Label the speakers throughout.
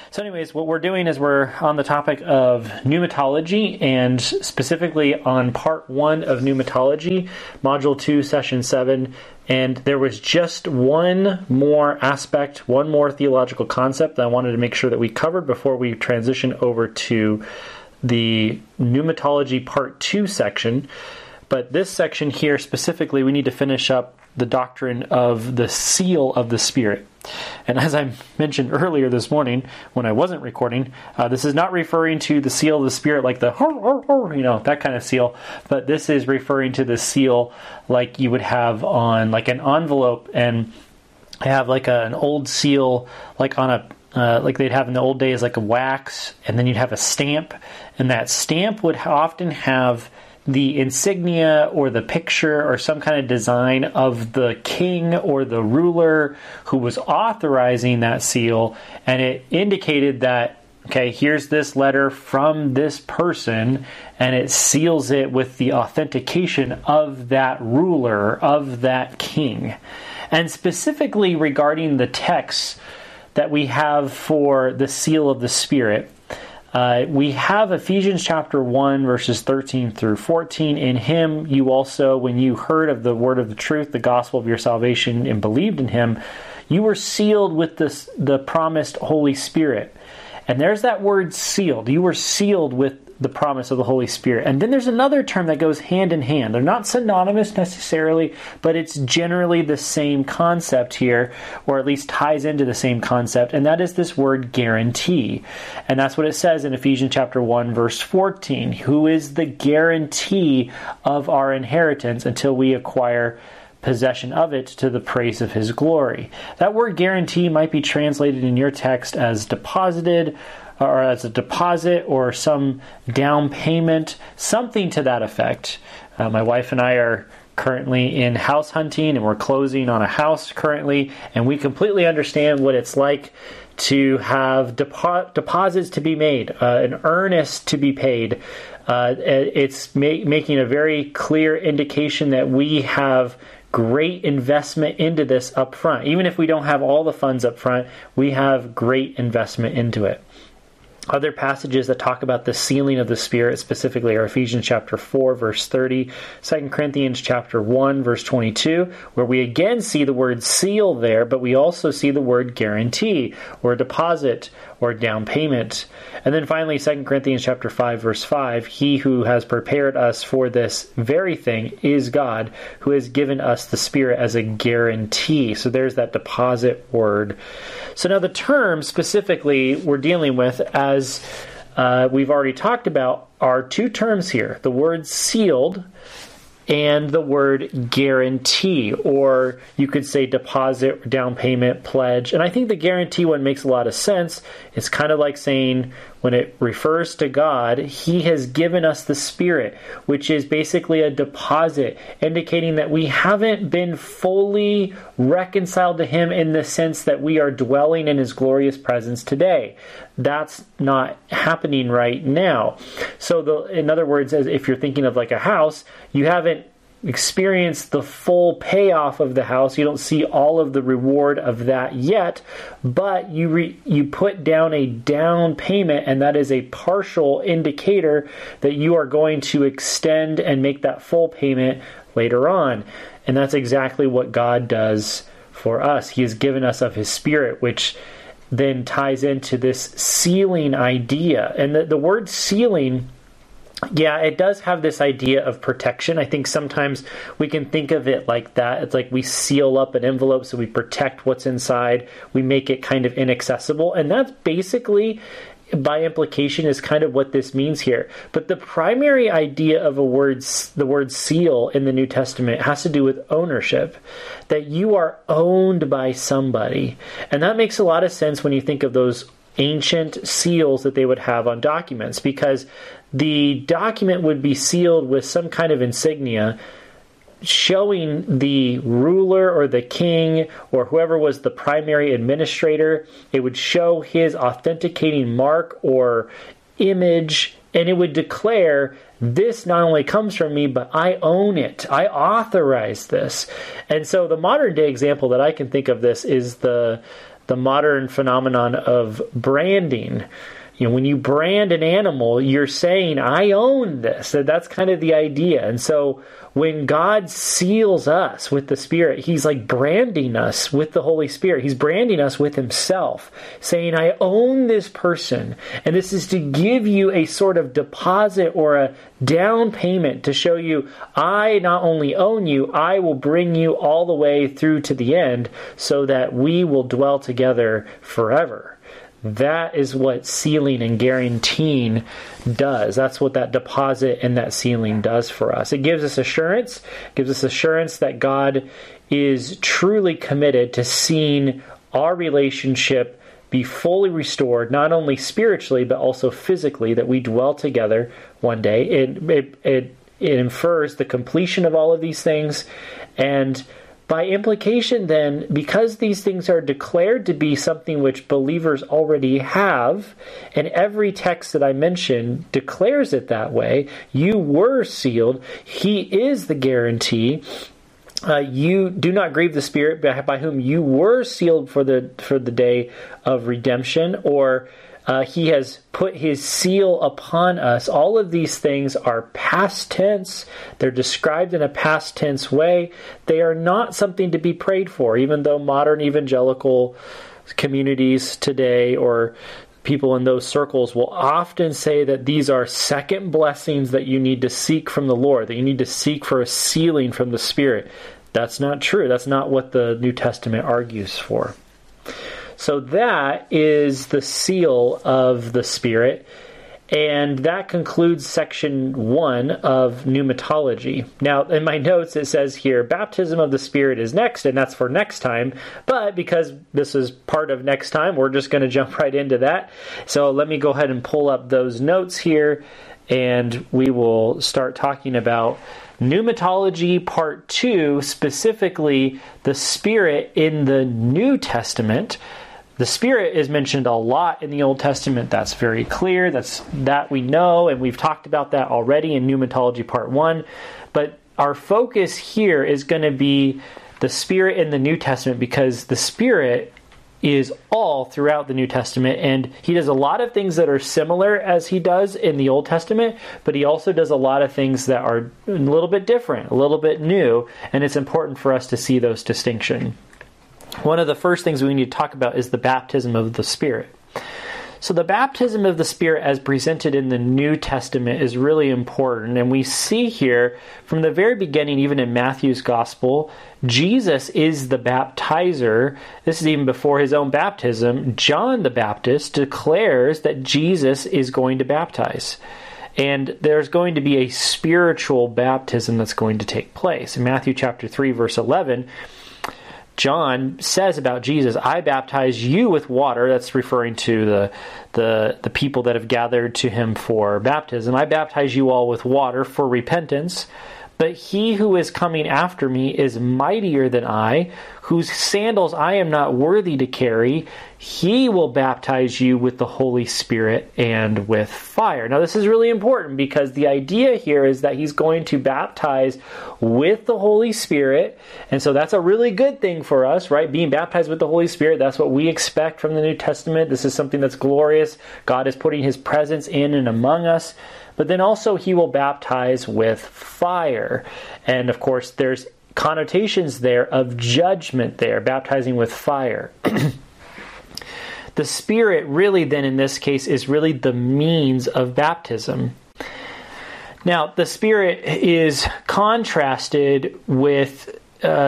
Speaker 1: So anyways, what we're doing is we're on the topic of pneumatology, and specifically on part 1 of pneumatology, module 2, session 7. And there was just one more aspect, one more theological concept that I wanted to make sure that we covered before we transition over to the pneumatology part 2 section. But this section here specifically, we need to finish up the doctrine of the seal of the Spirit. And as I mentioned earlier this morning, when I wasn't recording, this is not referring to the seal of the Spirit like the, that kind of seal, but this is referring to the seal like you would have on like an envelope, and have like an old seal, like on a, like they'd have in the old days, like a wax, and then you'd have a stamp, and that stamp would often have the insignia or the picture or some kind of design of the king or the ruler who was authorizing that seal, and it indicated that, okay, here's this letter from this person, and it seals it with the authentication of that ruler, of that king. And specifically regarding the texts that we have for the seal of the Spirit, we have Ephesians chapter 1, verses 13 through 14. In him you also, when you heard of the word of the truth, the gospel of your salvation, and believed in him, you were sealed with the promised Holy Spirit. And there's that word sealed. You were sealed with the promise of the Holy Spirit. And then there's another term that goes hand in hand. They're not synonymous necessarily, but it's generally the same concept here, or at least ties into the same concept, and that is this word guarantee. And that's what it says in Ephesians chapter 1, verse 14, who is the guarantee of our inheritance until we acquire possession of it to the praise of his glory. That word guarantee might be translated in your text as deposited, or as a deposit, or some down payment, something to that effect. My wife and I are currently in house hunting, and we're closing on a house currently, and we completely understand what it's like to have deposits to be made, an earnest to be paid. It's making a very clear indication that we have great investment into this up front. Even if we don't have all the funds up front, we have great investment into it. Other passages that talk about the sealing of the Spirit specifically are Ephesians chapter 4, verse 30, 2 Corinthians chapter 1, verse 22, where we again see the word seal there, but we also see the word guarantee, or deposit, or down payment. And then finally, 2 Corinthians chapter 5, verse 5, he who has prepared us for this very thing is God, who has given us the Spirit as a guarantee. So there's that deposit word. So now the term specifically we're dealing with, as we've already talked about, are two terms here. The word sealed and the word guarantee, or you could say deposit, down payment, pledge. And I think the guarantee one makes a lot of sense. It's kind of like saying, when it refers to God, he has given us the Spirit, which is basically a deposit, indicating that we haven't been fully reconciled to him in the sense that we are dwelling in his glorious presence today. That's not happening right now. So in other words, as if you're thinking of like a house, you haven't experienced the full payoff of the house. You don't see all of the reward of that yet, but you put down a down payment, and that is a partial indicator that you are going to extend and make that full payment later on. And that's exactly what God does for us. He has given us of his Spirit, which then ties into this sealing idea. And the word sealing, yeah, it does have this idea of protection. I think sometimes we can think of it like that. It's like we seal up an envelope, so we protect what's inside. We make it kind of inaccessible. And that's basically, by implication, is kind of what this means here. But the primary idea of the word seal in the New Testament has to do with ownership, that you are owned by somebody. And that makes a lot of sense when you think of those ancient seals that they would have on documents, because the document would be sealed with some kind of insignia showing the ruler or the king or whoever was the primary administrator. It would show his authenticating mark or image, and it would declare, this not only comes from me, but I own it. I authorize this. And so the modern day example that I can think of this is the the modern phenomenon of branding. When you brand an animal, you're saying, I own this. That's kind of the idea. And so when God seals us with the Spirit, He's like branding us with the Holy Spirit. He's branding us with Himself, saying, I own this person. And this is to give you a sort of deposit or a down payment to show you, I not only own you, I will bring you all the way through to the end so that we will dwell together forever. That is what sealing and guaranteeing does. That's what that deposit and that sealing does for us. It gives us assurance. That God is truly committed to seeing our relationship be fully restored, not only spiritually, but also physically, that we dwell together one day. It infers the completion of all of these things, and by implication then, because these things are declared to be something which believers already have, and every text that I mentioned declares it that way, you were sealed, He is the guarantee. You do not grieve the Spirit by whom you were sealed for the day of redemption, or He has put His seal upon us. All of these things are past tense. They're described in a past tense way. They are not something to be prayed for, even though modern evangelical communities today or people in those circles will often say that these are second blessings that you need to seek from the Lord, that you need to seek for a sealing from the Spirit. That's not true. That's not what the New Testament argues for. So that is the seal of the Spirit, and that concludes section 1 of pneumatology. Now, in my notes it says here, baptism of the Spirit is next, and that's for next time, but because this is part of next time, we're just going to jump right into that. So let me go ahead and pull up those notes here, and we will start talking about pneumatology part 2, specifically the Spirit in the New Testament. The Spirit is mentioned a lot in the Old Testament. That's very clear. That we know, and we've talked about that already in Pneumatology Part 1. But our focus here is going to be the Spirit in the New Testament, because the Spirit is all throughout the New Testament, and He does a lot of things that are similar as He does in the Old Testament, but He also does a lot of things that are a little bit different, a little bit new, and it's important for us to see those distinctions. One of the first things we need to talk about is the baptism of the Spirit. So the baptism of the Spirit as presented in the New Testament is really important. And we see here from the very beginning, even in Matthew's Gospel, Jesus is the baptizer. This is even before His own baptism. John the Baptist declares that Jesus is going to baptize. And there's going to be a spiritual baptism that's going to take place. In Matthew chapter 3, verse 11, John says about Jesus, I baptize you with water. That's referring to the people that have gathered to Him for baptism. I baptize you all with water for repentance. But He who is coming after me is mightier than I, whose sandals I am not worthy to carry. He will baptize you with the Holy Spirit and with fire. Now, this is really important, because the idea here is that He's going to baptize with the Holy Spirit. And so that's a really good thing for us, right? Being baptized with the Holy Spirit, that's what we expect from the New Testament. This is something that's glorious. God is putting His presence in and among us. But then also He will baptize with fire. And of course, there's connotations there of judgment there, baptizing with fire. The Spirit really then in this case is really the means of baptism. Now, the Spirit is contrasted with,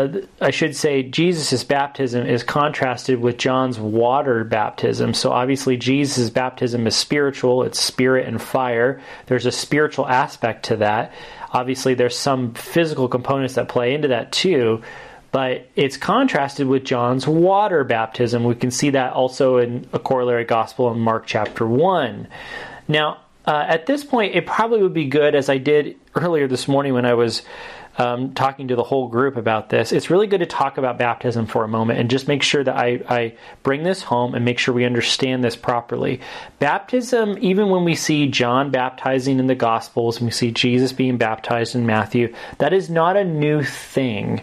Speaker 1: Jesus' baptism is contrasted with John's water baptism. So obviously Jesus' baptism is spiritual, it's spirit and fire. There's a spiritual aspect to that. Obviously there's some physical components that play into that too, but it's contrasted with John's water baptism. We can see that also in a corollary gospel in Mark chapter 1. Now, at this point, it probably would be good, as I did earlier this morning when I was talking to the whole group about this, it's really good to talk about baptism for a moment and just make sure that I bring this home and make sure we understand this properly. Baptism, even when we see John baptizing in the Gospels and we see Jesus being baptized in Matthew, that is not a new thing.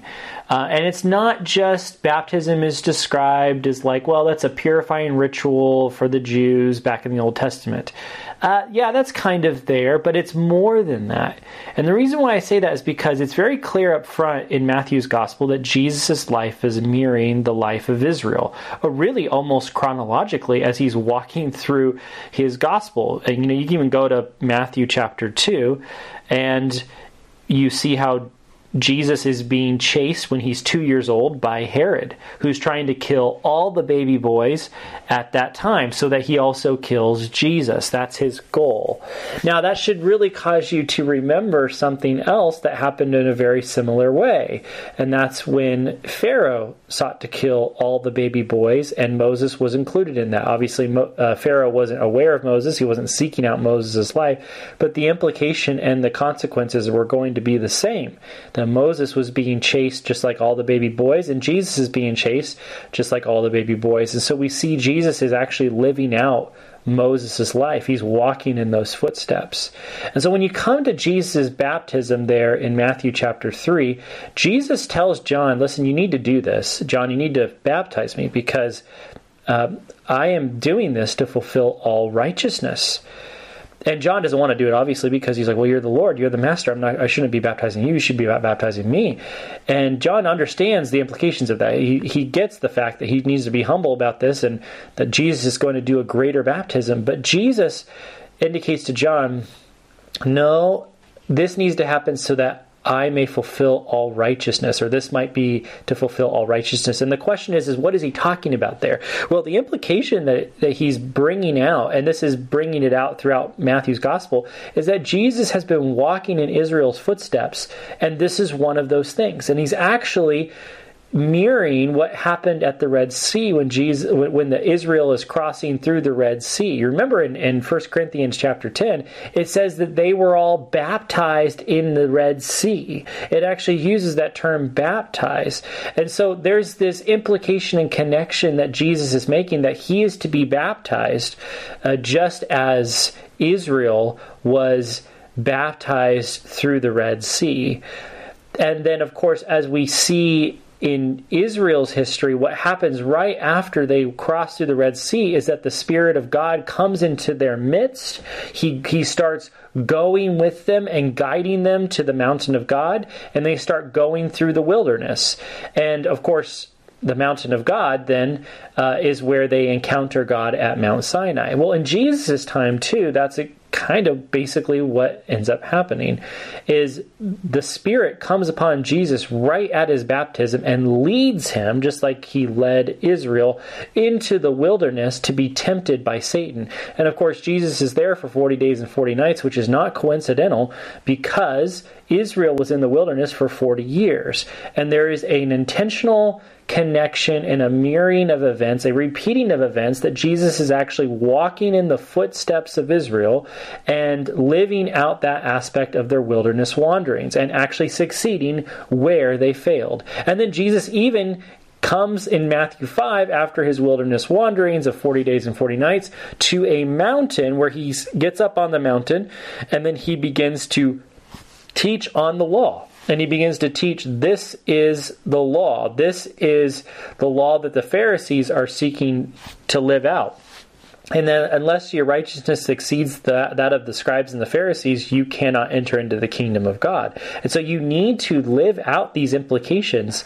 Speaker 1: And it's not just baptism is described as like, well, that's a purifying ritual for the Jews back in the Old Testament. Yeah, that's kind of there, but it's more than that. And the reason why I say that is because it's very clear up front in Matthew's gospel that Jesus' life is mirroring the life of Israel, really almost chronologically as he's walking through his gospel. And you can even go to Matthew chapter 2, and you see how Jesus is being chased when he's 2 years old by Herod, who's trying to kill all the baby boys at that time so that he also kills Jesus. That's his goal. Now, that should really cause you to remember something else that happened in a very similar way. And that's when Pharaoh sought to kill all the baby boys, and Moses was included in that. Obviously, Pharaoh wasn't aware of Moses. He wasn't seeking out Moses' life. But the implication and the consequences were going to be the same. That Moses was being chased just like all the baby boys, and Jesus is being chased just like all the baby boys. And so we see Jesus is actually living out Moses' life. He's walking in those footsteps. And so when you come to Jesus' baptism there in Matthew chapter 3, Jesus tells John, listen, you need to do this. John, you need to baptize me because I am doing this to fulfill all righteousness. And John doesn't want to do it, obviously, because he's like, well, you're the Lord, you're the Master. I shouldn't be baptizing you. You should be baptizing me. And John understands the implications of that. He gets the fact that he needs to be humble about this and that Jesus is going to do a greater baptism. But Jesus indicates to John, no, this needs to happen so that I may fulfill all righteousness, or this might be to fulfill all righteousness. And the question is what is he talking about there? Well, the implication that he's bringing out, and this is bringing it out throughout Matthew's gospel, is that Jesus has been walking in Israel's footsteps, and this is one of those things. And he's actually mirroring what happened at the Red Sea when the Israel is crossing through the Red Sea. You remember in 1 Corinthians chapter 10, it says that they were all baptized in the Red Sea. It actually uses that term baptized. And so there's this implication and connection that Jesus is making that he is to be baptized just as Israel was baptized through the Red Sea. And then, of course, as we see in Israel's history, what happens right after they cross through the Red Sea is that the Spirit of God comes into their midst. He starts going with them and guiding them to the mountain of God, and they start going through the wilderness. And of course, the mountain of God then is where they encounter God at Mount Sinai. Well, in Jesus' time too, that's kind of basically what ends up happening is the Spirit comes upon Jesus right at his baptism and leads him, just like he led Israel, into the wilderness to be tempted by Satan. And of course, Jesus is there for 40 days and 40 nights, which is not coincidental because Israel was in the wilderness for 40 years. And there is an intentional connection and a mirroring of events, a repeating of events, that Jesus is actually walking in the footsteps of Israel and living out that aspect of their wilderness wanderings and actually succeeding where they failed. And then Jesus even comes in Matthew 5 after his wilderness wanderings of 40 days and 40 nights to a mountain where he gets up on the mountain and then he begins to teach on the law. And he begins to teach, this is the law. This is the law that the Pharisees are seeking to live out. And then unless your righteousness exceeds that of the scribes and the Pharisees, you cannot enter into the kingdom of God. And so you need to live out these implications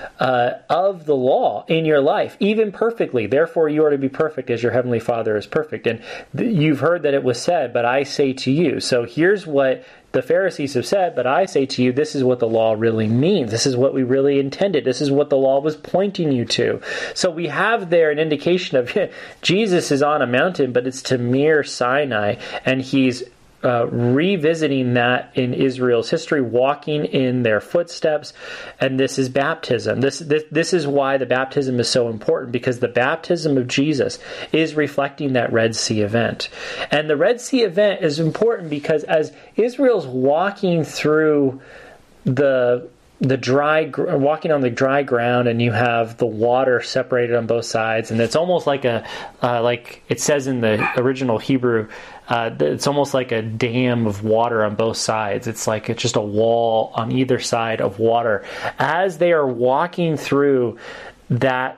Speaker 1: of the law in your life, even perfectly. Therefore, you are to be perfect as your heavenly Father is perfect. And you've heard that it was said, but I say to you. So here's what the Pharisees have said, but I say to you, this is what the law really means. This is what we really intended. This is what the law was pointing you to. So we have there an indication of Jesus is on a mountain, but it's to mere Sinai, and he's revisiting that in Israel's history, walking in their footsteps, and this is baptism. This is why the baptism is so important, because the baptism of Jesus is reflecting that Red Sea event. And the Red Sea event is important because as Israel's walking through the walking on the dry ground, and you have the water separated on both sides, and it's almost like like it says in the original Hebrew, it's almost like a dam of water on both sides. It's just a wall on either side of water. As they are walking through that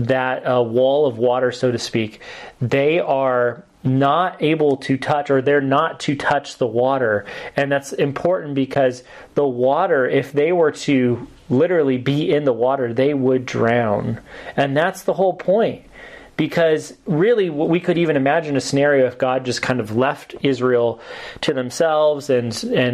Speaker 1: wall of water, so to speak, they are not able to touch, or they're not to touch the water. And that's important because the water, if they were to literally be in the water, they would drown. And that's the whole point. Because really, we could even imagine a scenario if God just kind of left Israel to themselves and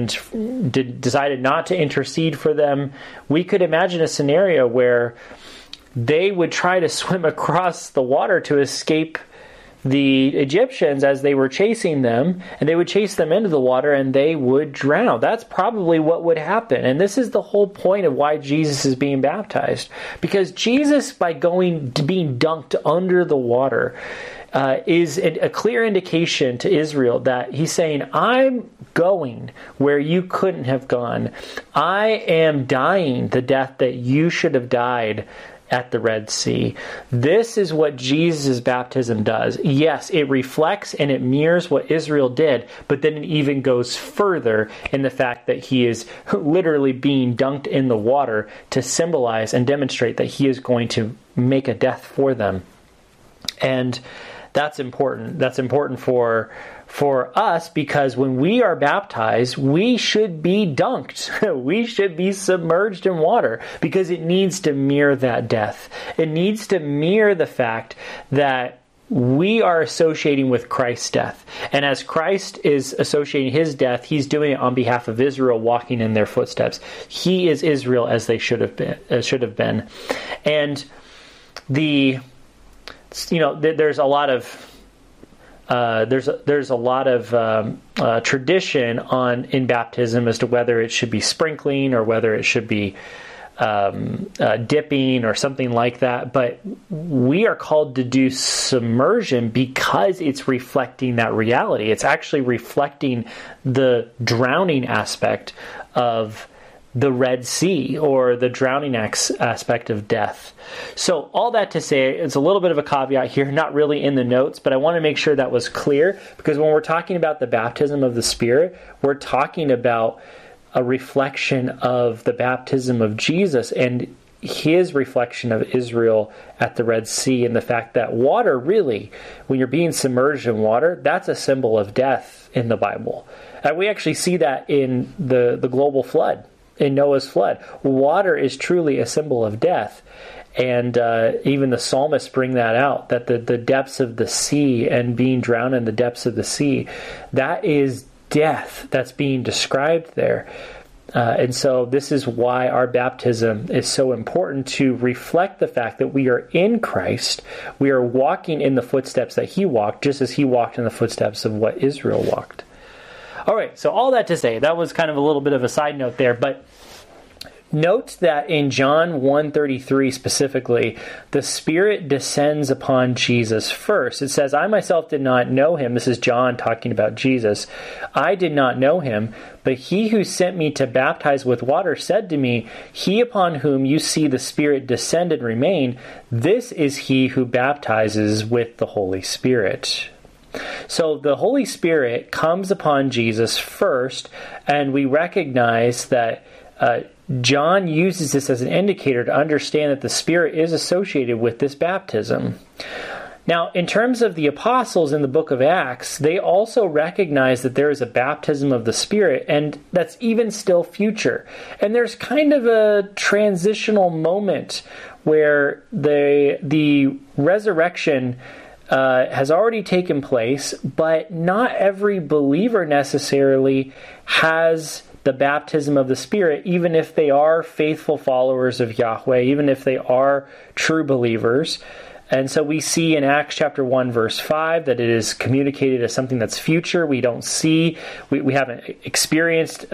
Speaker 1: decided not to intercede for them. We could imagine a scenario where they would try to swim across the water to escape the Egyptians as they were chasing them, and they would chase them into the water and they would drown. That's probably what would happen. And this is the whole point of why Jesus is being baptized. Because Jesus, by being dunked under the water, is a clear indication to Israel that he's saying, I'm going where you couldn't have gone. I am dying the death that you should have died at the Red Sea. This is what Jesus' baptism does. Yes, it reflects and it mirrors what Israel did, but then it even goes further in the fact that he is literally being dunked in the water to symbolize and demonstrate that he is going to make a death for them. And that's important. That's important for us, because when we are baptized, we should be dunked. We should be submerged in water, because it needs to mirror that death. It needs to mirror the fact that we are associating with Christ's death. And as Christ is associating his death, he's doing it on behalf of Israel, walking in their footsteps. He is Israel as they should have been. And there's a lot of there's a lot of tradition in baptism as to whether it should be sprinkling or whether it should be dipping or something like that. But we are called to do submersion because it's reflecting that reality. It's actually reflecting the drowning aspect of the Red Sea, or the drowning aspect of death. So all that to say, it's a little bit of a caveat here, not really in the notes, but I want to make sure that was clear, because when we're talking about the baptism of the Spirit, we're talking about a reflection of the baptism of Jesus and his reflection of Israel at the Red Sea, and the fact that water, really, when you're being submerged in water, that's a symbol of death in the Bible. And we actually see that in the global flood. In Noah's flood, water is truly a symbol of death. And even the psalmists bring that out, that the depths of the sea and being drowned in the depths of the sea, that is death that's being described there. And so this is why our baptism is so important, to reflect the fact that we are in Christ. We are walking in the footsteps that he walked, just as he walked in the footsteps of what Israel walked. All right, so all that to say, that was kind of a little bit of a side note there, but note that in John 1:33 specifically, the Spirit descends upon Jesus first. It says, I myself did not know him. This is John talking about Jesus. I did not know him, but he who sent me to baptize with water said to me, he upon whom you see the Spirit descend and remain, this is he who baptizes with the Holy Spirit. So the Holy Spirit comes upon Jesus first, and we recognize that John uses this as an indicator to understand that the Spirit is associated with this baptism. Now, in terms of the apostles in the book of Acts, they also recognize that there is a baptism of the Spirit, and that's even still future. And there's kind of a transitional moment where the resurrection has already taken place, but not every believer necessarily has the baptism of the Spirit, even if they are faithful followers of Yahweh, even if they are true believers. And so we see in Acts chapter 1, verse 5, that it is communicated as something that's future. We don't see, we haven't experienced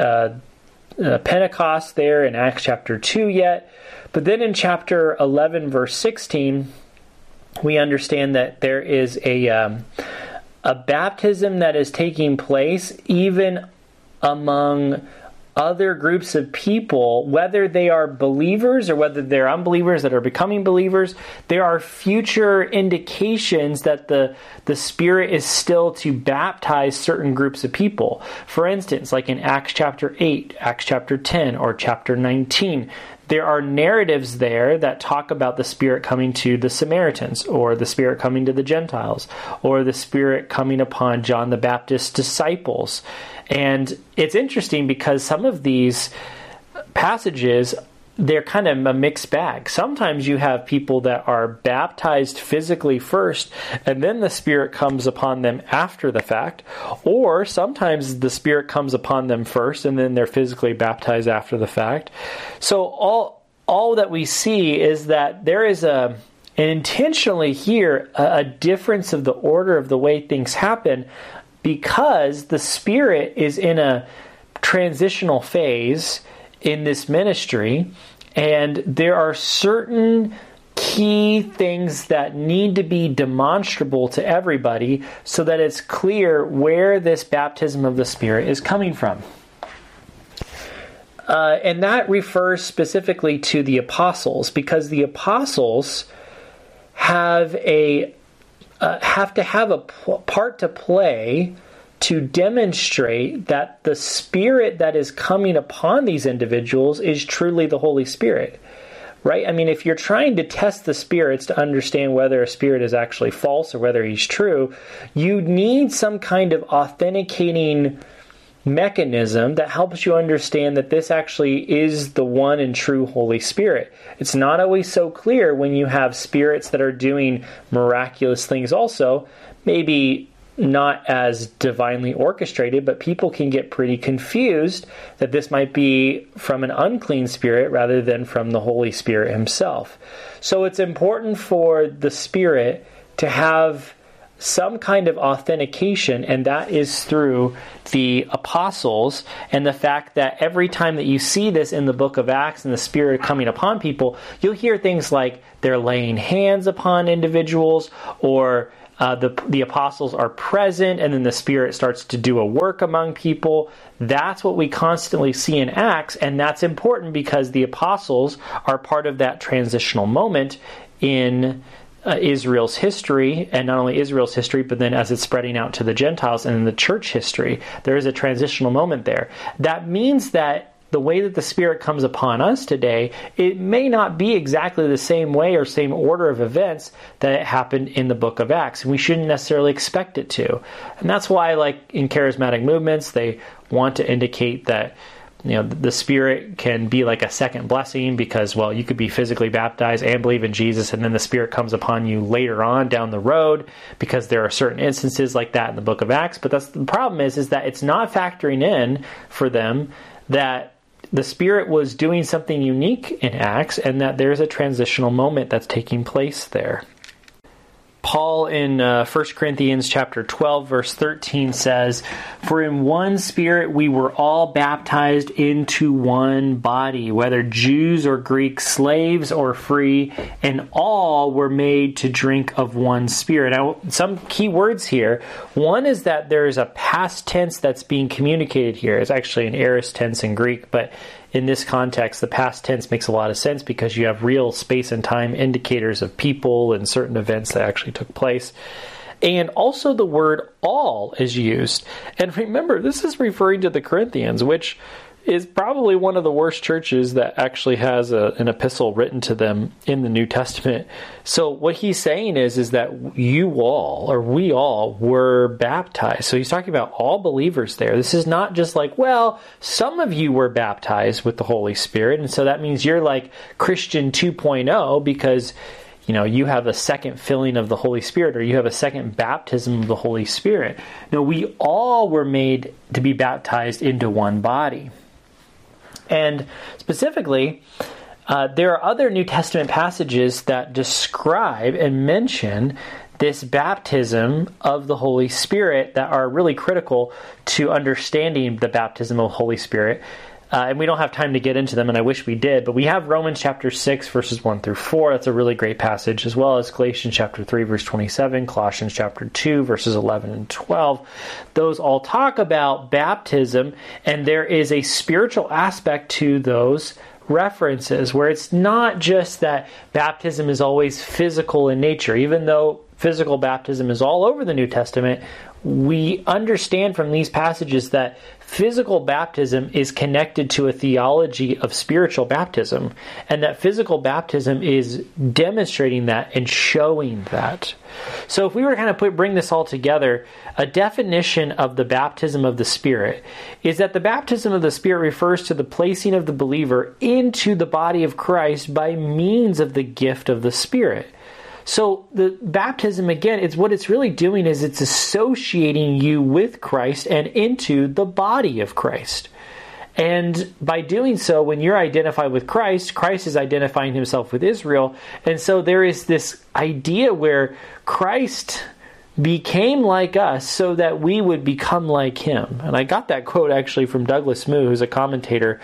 Speaker 1: Pentecost there in Acts chapter 2 yet. But then in chapter 11, verse 16, we understand that there is a baptism that is taking place even among other groups of people, whether they are believers or whether they're unbelievers that are becoming believers, there are future indications that the Spirit is still to baptize certain groups of people. For instance, like in Acts chapter 8, Acts chapter 10, or chapter 19, there are narratives there that talk about the Spirit coming to the Samaritans, or the Spirit coming to the Gentiles, or the Spirit coming upon John the Baptist's disciples. And it's interesting because some of these passages, they're kind of a mixed bag. Sometimes you have people that are baptized physically first, and then the Spirit comes upon them after the fact. Or sometimes the Spirit comes upon them first, and then they're physically baptized after the fact. So all that we see is that there is and intentionally here, a difference of the order of the way things happen, because the Spirit is in a transitional phase in this ministry, and there are certain key things that need to be demonstrable to everybody so that it's clear where this baptism of the Spirit is coming from. And that refers specifically to the apostles, because the apostles have to have a part to play to demonstrate that the Spirit that is coming upon these individuals is truly the Holy Spirit, right? I mean, if you're trying to test the spirits to understand whether a spirit is actually false or whether he's true, you need some kind of authenticating mechanism that helps you understand that this actually is the one and true Holy Spirit. It's not always so clear when you have spirits that are doing miraculous things also, maybe not as divinely orchestrated, but people can get pretty confused that this might be from an unclean spirit rather than from the Holy Spirit himself. So it's important for the Spirit to have some kind of authentication, and that is through the apostles, and the fact that every time that you see this in the book of Acts and the Spirit coming upon people, you'll hear things like they're laying hands upon individuals, or the apostles are present, and then the Spirit starts to do a work among people. That's what we constantly see in Acts, and that's important because the apostles are part of that transitional moment in Israel's history, and not only Israel's history, but then as it's spreading out to the Gentiles and in the church history, there is a transitional moment there. That means that the way that the Spirit comes upon us today, it may not be exactly the same way or same order of events that it happened in the book of Acts. And we shouldn't necessarily expect it to. And that's why, like in charismatic movements, they want to indicate that the Spirit can be like a second blessing because, well, you could be physically baptized and believe in Jesus, and then the Spirit comes upon you later on down the road, because there are certain instances like that in the book of Acts. But that's the problem is that it's not factoring in for them that the Spirit was doing something unique in Acts, and that there's a transitional moment that's taking place there. Paul in 1 Corinthians chapter 12, verse 13 says, "For in one Spirit we were all baptized into one body, whether Jews or Greeks, slaves or free, and all were made to drink of one Spirit." Now, some key words here. One is that there is a past tense that's being communicated here. It's actually an aorist tense in Greek, but in this context, the past tense makes a lot of sense because you have real space and time indicators of people and certain events that actually took place. And also the word all is used. And remember, this is referring to the Corinthians, which is probably one of the worst churches that actually has an epistle written to them in the New Testament. So what he's saying is that you all, or we all, were baptized. So he's talking about all believers there. This is not just like, well, some of you were baptized with the Holy Spirit, and so that means you're like Christian 2.0 because you have a second filling of the Holy Spirit, or you have a second baptism of the Holy Spirit. No, we all were made to be baptized into one body. And specifically, there are other New Testament passages that describe and mention this baptism of the Holy Spirit that are really critical to understanding the baptism of the Holy Spirit. And we don't have time to get into them, and I wish we did, but we have Romans chapter 6, verses 1 through 4. That's a really great passage, as well as Galatians chapter 3, verse 27, Colossians chapter 2, verses 11 and 12. Those all talk about baptism, and there is a spiritual aspect to those references, where it's not just that baptism is always physical in nature. Even though physical baptism is all over the New Testament, we understand from these passages that physical baptism is connected to a theology of spiritual baptism, and that physical baptism is demonstrating that and showing that. So if we were kind of bring this all together, a definition of the baptism of the Spirit is that the baptism of the Spirit refers to the placing of the believer into the body of Christ by means of the gift of the Spirit. So the baptism, again, what it's really doing is it's associating you with Christ and into the body of Christ. And by doing so, when you're identified with Christ, Christ is identifying himself with Israel. And so there is this idea where Christ became like us so that we would become like him. And I got that quote actually from Douglas Moo, who's a commentator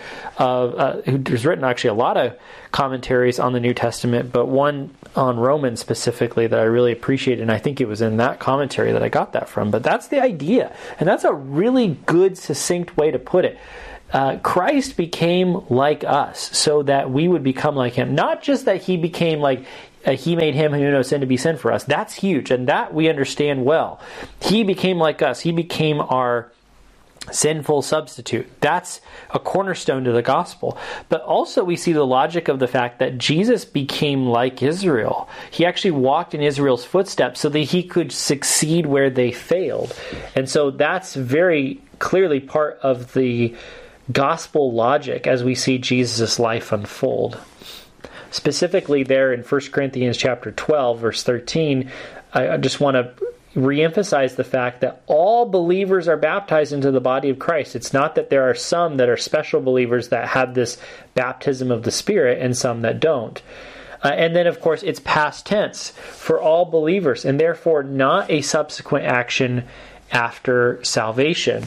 Speaker 1: who's written actually a lot of commentaries on the New Testament, but one on Romans specifically that I really appreciate, and I think it was in that commentary that I got that from. But that's the idea, and that's a really good, succinct way to put it. Christ became like us so that we would become like him. Not just that he became like he made him who knew no sin to be sin for us. That's huge, and that we understand well. He became like us. He became our sinful substitute. That's a cornerstone to the gospel. But also we see the logic of the fact that Jesus became like Israel. He actually walked in Israel's footsteps so that he could succeed where they failed. And so that's very clearly part of the gospel logic as we see Jesus' life unfold. Specifically there in 1 Corinthians chapter 12, verse 13, I just want to reemphasize the fact that all believers are baptized into the body of Christ. It's not that there are some that are special believers that have this baptism of the Spirit and some that don't. And then, of course, it's past tense for all believers, and therefore not a subsequent action after salvation.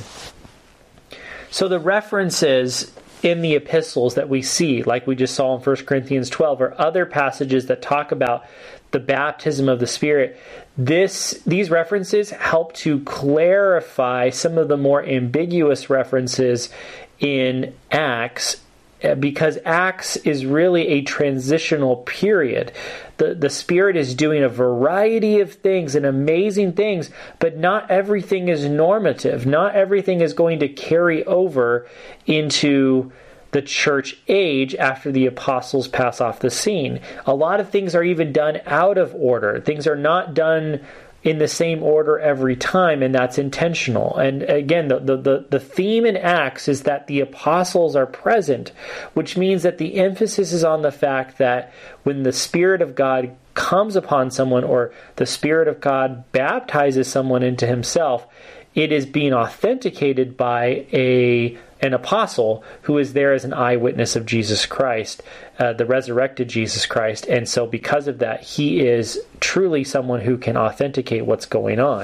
Speaker 1: So the references in the epistles that we see, like we just saw in 1 Corinthians 12, or other passages that talk about the baptism of the Spirit, these references help to clarify some of the more ambiguous references in Acts, because Acts is really a transitional period. The Spirit is doing a variety of things and amazing things, but not everything is normative. Not everything is going to carry over into the church age after the apostles pass off the scene. A lot of things are even done out of order. Things are not done in the same order every time, and that's intentional. And again, the theme in Acts is that the apostles are present, which means that the emphasis is on the fact that when the Spirit of God comes upon someone, or the Spirit of God baptizes someone into himself, it is being authenticated by an apostle who is there as an eyewitness of Jesus Christ, the resurrected Jesus Christ. And so because of that, he is truly someone who can authenticate what's going on.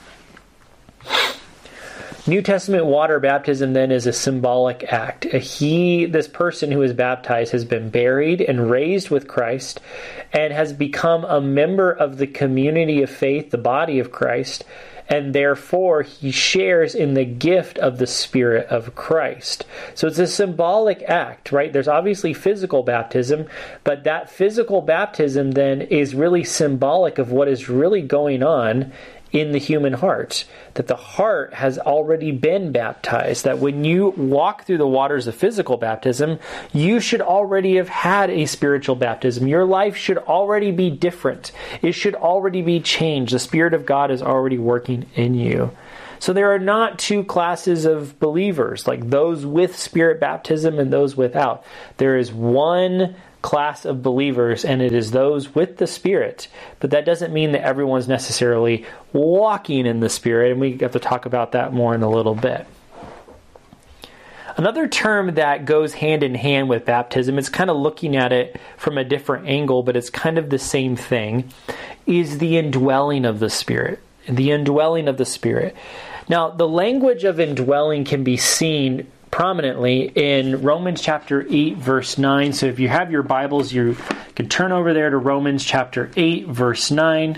Speaker 1: New Testament water baptism then is a symbolic act. This person who is baptized has been buried and raised with Christ and has become a member of the community of faith, the body of Christ, and therefore he shares in the gift of the Spirit of Christ. So it's a symbolic act, right? There's obviously physical baptism, but that physical baptism then is really symbolic of what is really going on in the human heart, that the heart has already been baptized, that when you walk through the waters of physical baptism, you should already have had a spiritual baptism. Your life should already be different. It should already be changed. The Spirit of God is already working in you. So there are not two classes of believers, like those with Spirit baptism and those without. There is one class of believers, and it is those with the Spirit. But that doesn't mean that everyone's necessarily walking in the Spirit, and we have to talk about that more in a little bit. Another term that goes hand in hand with baptism, it's kind of looking at it from a different angle, but it's kind of the same thing, is the indwelling of the Spirit. The indwelling of the Spirit. Now, the language of indwelling can be seen prominently in Romans chapter 8, verse 9. So if you have your Bibles, you can turn over there to Romans chapter 8, verse 9.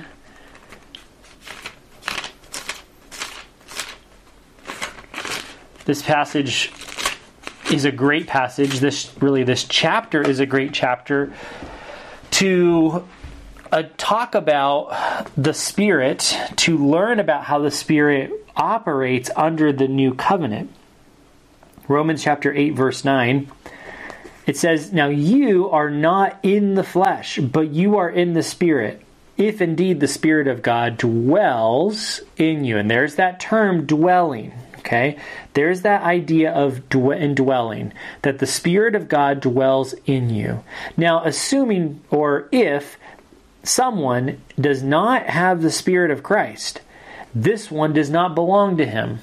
Speaker 1: This passage is a great passage. This chapter is a great chapter to talk about the Spirit, to learn about how the Spirit operates under the new covenant. Romans chapter 8, verse 9, it says, "Now you are not in the flesh, but you are in the Spirit, if indeed the Spirit of God dwells in you." And there's that term, dwelling. Okay, there's that idea of indwelling, that the Spirit of God dwells in you. Now, assuming, or if someone does not have the Spirit of Christ, this one does not belong to him.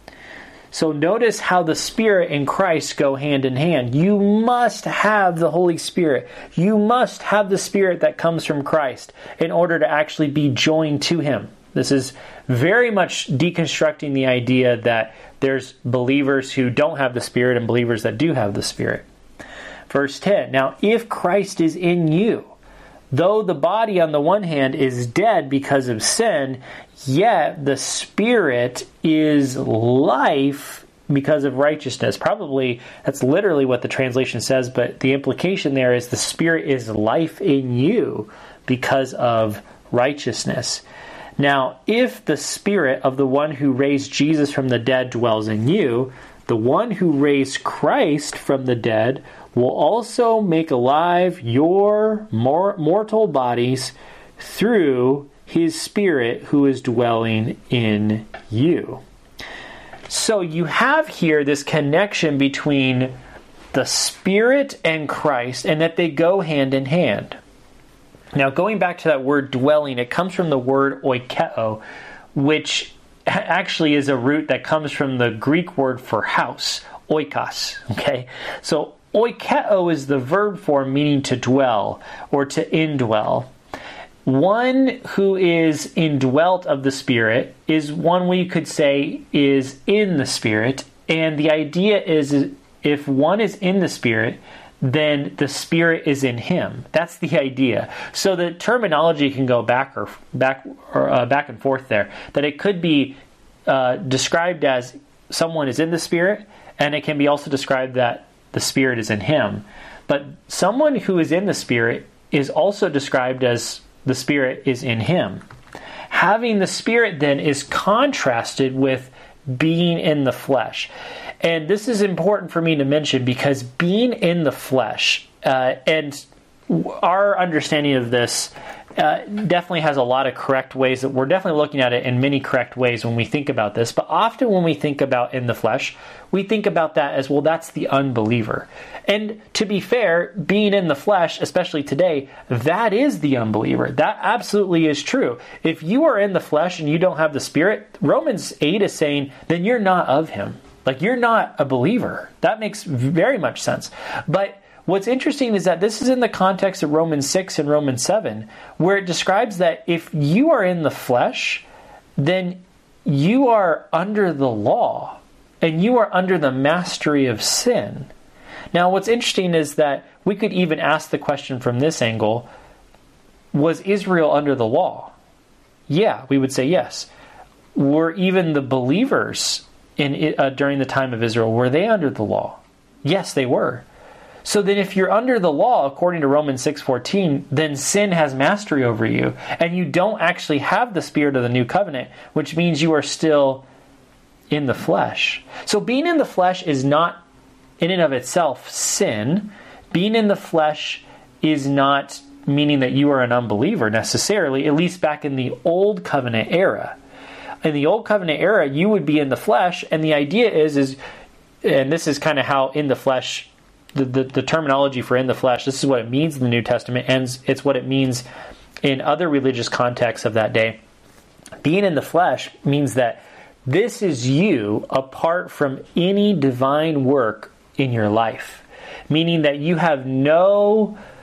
Speaker 1: So notice how the Spirit and Christ go hand in hand. You must have the Holy Spirit. You must have the Spirit that comes from Christ in order to actually be joined to Him. This is very much deconstructing the idea that there's believers who don't have the Spirit and believers that do have the Spirit. Verse 10, "Now if Christ is in you, though the body on the one hand is dead because of sin, yet the Spirit is life because of righteousness." Probably that's literally what the translation says, but the implication there is the Spirit is life in you because of righteousness. Now, if the Spirit of the one who raised Jesus from the dead dwells in you, the one who raised Christ from the dead will also make alive your mortal bodies through His Spirit who is dwelling in you. So you have here this connection between the Spirit and Christ, and that they go hand in hand. Now, going back to that word dwelling, it comes from the word oikeo, which actually is a root that comes from the Greek word for house, oikos. Okay, so oikeo is the verb form meaning to dwell or to indwell. One who is indwelt of the Spirit is one we could say is in the Spirit, and the idea is if one is in the Spirit, then the Spirit is in him. That's the idea. So the terminology can go back and forth there. That it could be described as someone is in the Spirit, and it can be also described that the Spirit is in him. But someone who is in the Spirit is also described as the Spirit is in him. Having the Spirit then is contrasted with being in the flesh. And this is important for me to mention because being in the flesh, and our understanding of this definitely has a lot of correct ways that we're definitely looking at it in many correct ways when we think about this. But often when we think about in the flesh, we think about that as, well, that's the unbeliever. And to be fair, being in the flesh, especially today, that is the unbeliever. That absolutely is true. If you are in the flesh and you don't have the Spirit, Romans 8 is saying, then you're not of Him. Like, you're not a believer. That makes very much sense. But what's interesting is that this is in the context of Romans 6 and Romans 7, where it describes that if you are in the flesh, then you are under the law, and you are under the mastery of sin. Now, what's interesting is that we could even ask the question from this angle, was Israel under the law? Yeah, we would say yes. Were even the believers during the time of Israel, were they under the law? Yes, they were. So then if you're under the law, according to Romans 6:14, then sin has mastery over you, and you don't actually have the Spirit of the new covenant, which means you are still in the flesh. So being in the flesh is not in and of itself sin. Being in the flesh is not meaning that you are an unbeliever necessarily, at least back in the Old Covenant era. In the Old Covenant era, you would be in the flesh, and the idea is, and this is kind of how in the flesh, the terminology for in the flesh, this is what it means in the New Testament, and it's what it means in other religious contexts of that day. Being in the flesh means that this is you apart from any divine work in your life, meaning that you have no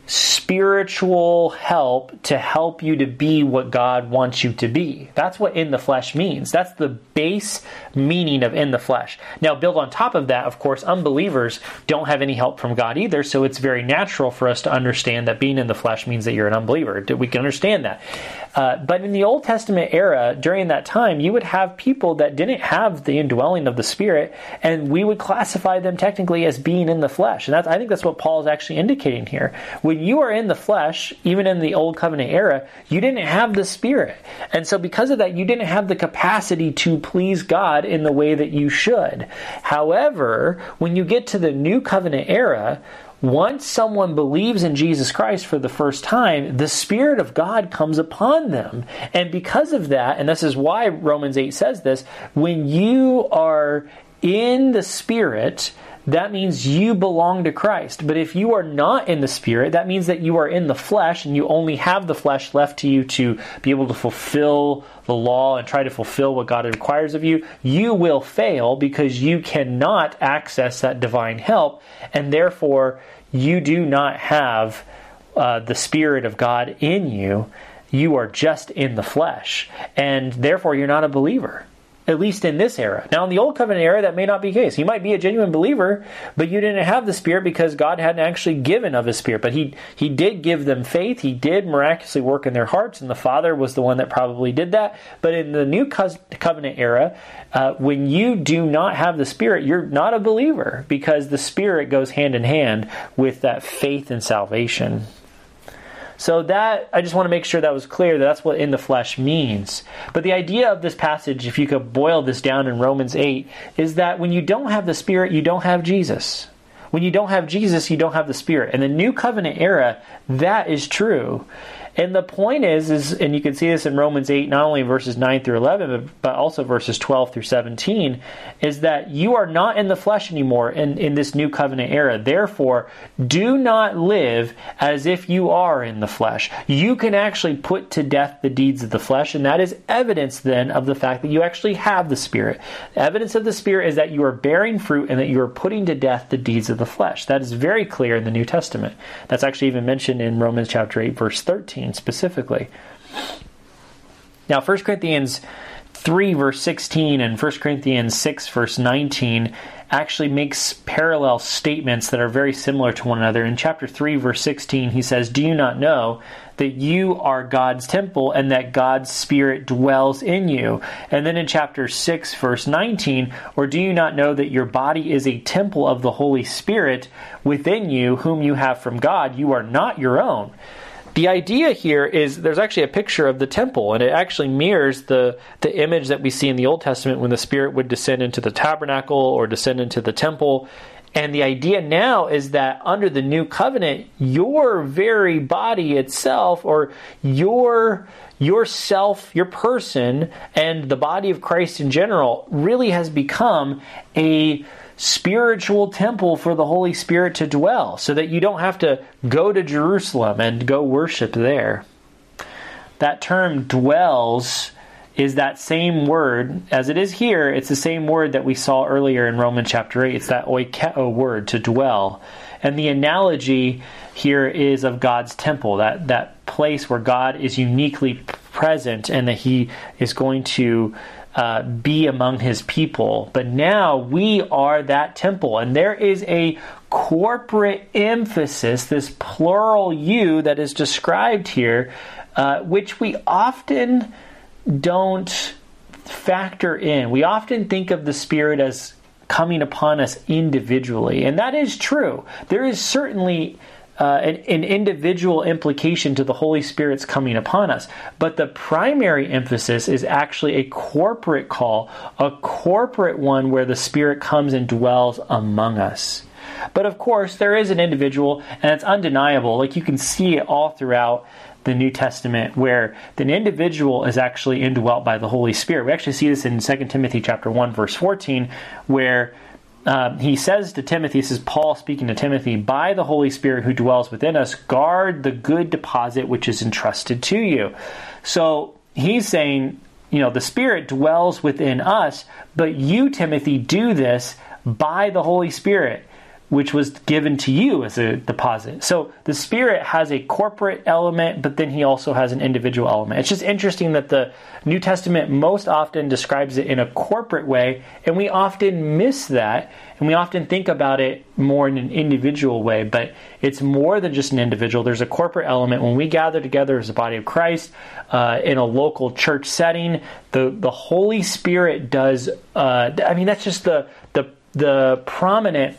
Speaker 1: spiritual help to help you to be what God wants you to be. That's what in the flesh means. That's the base meaning of in the flesh. Now, build on top of that, of course, unbelievers don't have any help from God either, so it's very natural for us to understand that being in the flesh means that you're an unbeliever. We can understand that. But in the Old Testament era, during that time, you would have people that didn't have the indwelling of the Spirit, and we would classify them technically as being in the flesh. And I think that's what Paul is actually indicating here. When you are in the flesh, even in the Old Covenant era, you didn't have the Spirit. And so because of that, you didn't have the capacity to please God in the way that you should. However, when you get to the New Covenant era, once someone believes in Jesus Christ for the first time, the Spirit of God comes upon them. And because of that, and this is why Romans 8 says this, when you are in the Spirit, that means you belong to Christ. But if you are not in the Spirit, that means that you are in the flesh and you only have the flesh left to you to be able to fulfill the law and try to fulfill what God requires of you. You will fail because you cannot access that divine help, and therefore you do not have the Spirit of God in you. You are just in the flesh, and therefore you're not a believer. At least in this era. Now, in the Old Covenant era, that may not be the case. You might be a genuine believer, but you didn't have the Spirit because God hadn't actually given of His Spirit. But He did give them faith. He did miraculously work in their hearts, and the Father was the one that probably did that. But in the New Covenant era, when you do not have the Spirit, you're not a believer because the Spirit goes hand in hand with that faith and salvation. So that, I just want to make sure that was clear, that that's what in the flesh means. But the idea of this passage, if you could boil this down in Romans 8, is that when you don't have the Spirit, you don't have Jesus. When you don't have Jesus, you don't have the Spirit. In the New Covenant era, that is true. And the point is, and you can see this in Romans 8, not only verses 9 through 11, but also verses 12 through 17, is that you are not in the flesh anymore in this new covenant era. Therefore, do not live as if you are in the flesh. You can actually put to death the deeds of the flesh, and that is evidence then of the fact that you actually have the Spirit. The evidence of the Spirit is that you are bearing fruit and that you are putting to death the deeds of the flesh. That is very clear in the New Testament. That's actually even mentioned in Romans chapter 8, verse 13. Specifically. Now, 1 Corinthians 3 verse 16 and 1 Corinthians 6 verse 19 actually makes parallel statements that are very similar to one another. In chapter 3 verse 16, he says, "Do you not know that you are God's temple and that God's Spirit dwells in you?" And then in chapter 6 verse 19, "Or do you not know that your body is a temple of the Holy Spirit within you, whom you have from God? You are not your own." The idea here is there's actually a picture of the temple, and it actually mirrors the image that we see in the Old Testament when the Spirit would descend into the tabernacle or descend into the temple. And the idea now is that under the new covenant, your very body itself, or yourself, your person, and the body of Christ in general really has become a spiritual temple for the Holy Spirit to dwell, so that you don't have to go to Jerusalem and go worship there. That term dwells is that same word, as it is here, it's the same word that we saw earlier in Romans chapter 8. It's that oikeo word, to dwell. And the analogy here is of God's temple, that place where God is uniquely present and that He is going to be among His people. But now we are that temple, and there is a corporate emphasis, this plural you that is described here, which we often don't factor in. We often think of the Spirit as coming upon us individually, and that is true. There is certainly an individual implication to the Holy Spirit's coming upon us. But the primary emphasis is actually a corporate call, a corporate one where the Spirit comes and dwells among us. But of course, there is an individual, and it's undeniable. Like, you can see it all throughout the New Testament, where the individual is actually indwelt by the Holy Spirit. We actually see this in 2 Timothy chapter 1, verse 14, where he says to Timothy, this is Paul speaking to Timothy, "By the Holy Spirit who dwells within us, guard the good deposit which is entrusted to you." So he's saying, the Spirit dwells within us, but you, Timothy, do this by the Holy Spirit. which was given to you as a deposit. So the Spirit has a corporate element, but then he also has an individual element. It's just interesting that the New Testament most often describes it in a corporate way, and we often miss that, and we often think about it more in an individual way, but it's more than just an individual. There's a corporate element. When we gather together as a body of Christ in a local church setting, the Holy Spirit does, that's just the prominent,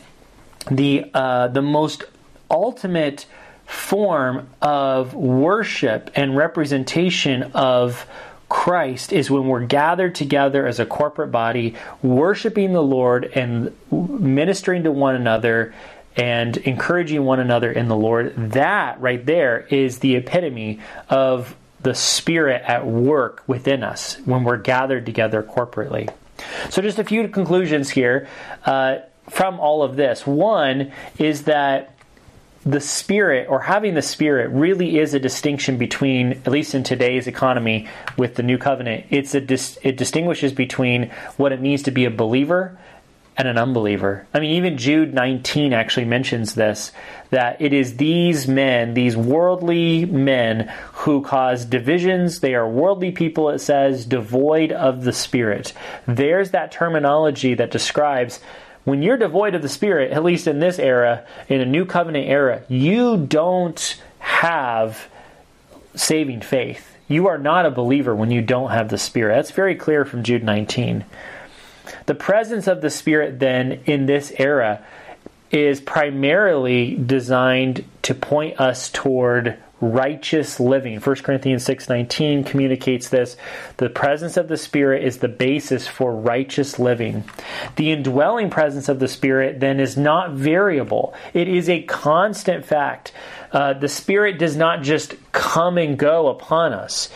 Speaker 1: the most ultimate form of worship and representation of Christ is when we're gathered together as a corporate body, worshiping the Lord and ministering to one another and encouraging one another in the Lord. That right there is the epitome of the Spirit at work within us when we're gathered together corporately. So just a few conclusions here from all of this. One is that the Spirit, or having the Spirit, really is a distinction between, at least in today's economy with the New Covenant, it distinguishes between what it means to be a believer and an unbeliever. I mean, even Jude 19 actually mentions this, that it is these men, these worldly men, who cause divisions. They are worldly people, it says, devoid of the Spirit. There's that terminology that describes when you're devoid of the Spirit, at least in this era, in a New Covenant era, you don't have saving faith. You are not a believer when you don't have the Spirit. That's very clear from Jude 19. The presence of the Spirit then in this era is primarily designed to point us toward righteous living. 1 Corinthians 6:19 communicates this. The presence of the Spirit is the basis for righteous living. The indwelling presence of the Spirit then is not variable. It is a constant fact. The Spirit does not just come and go upon us.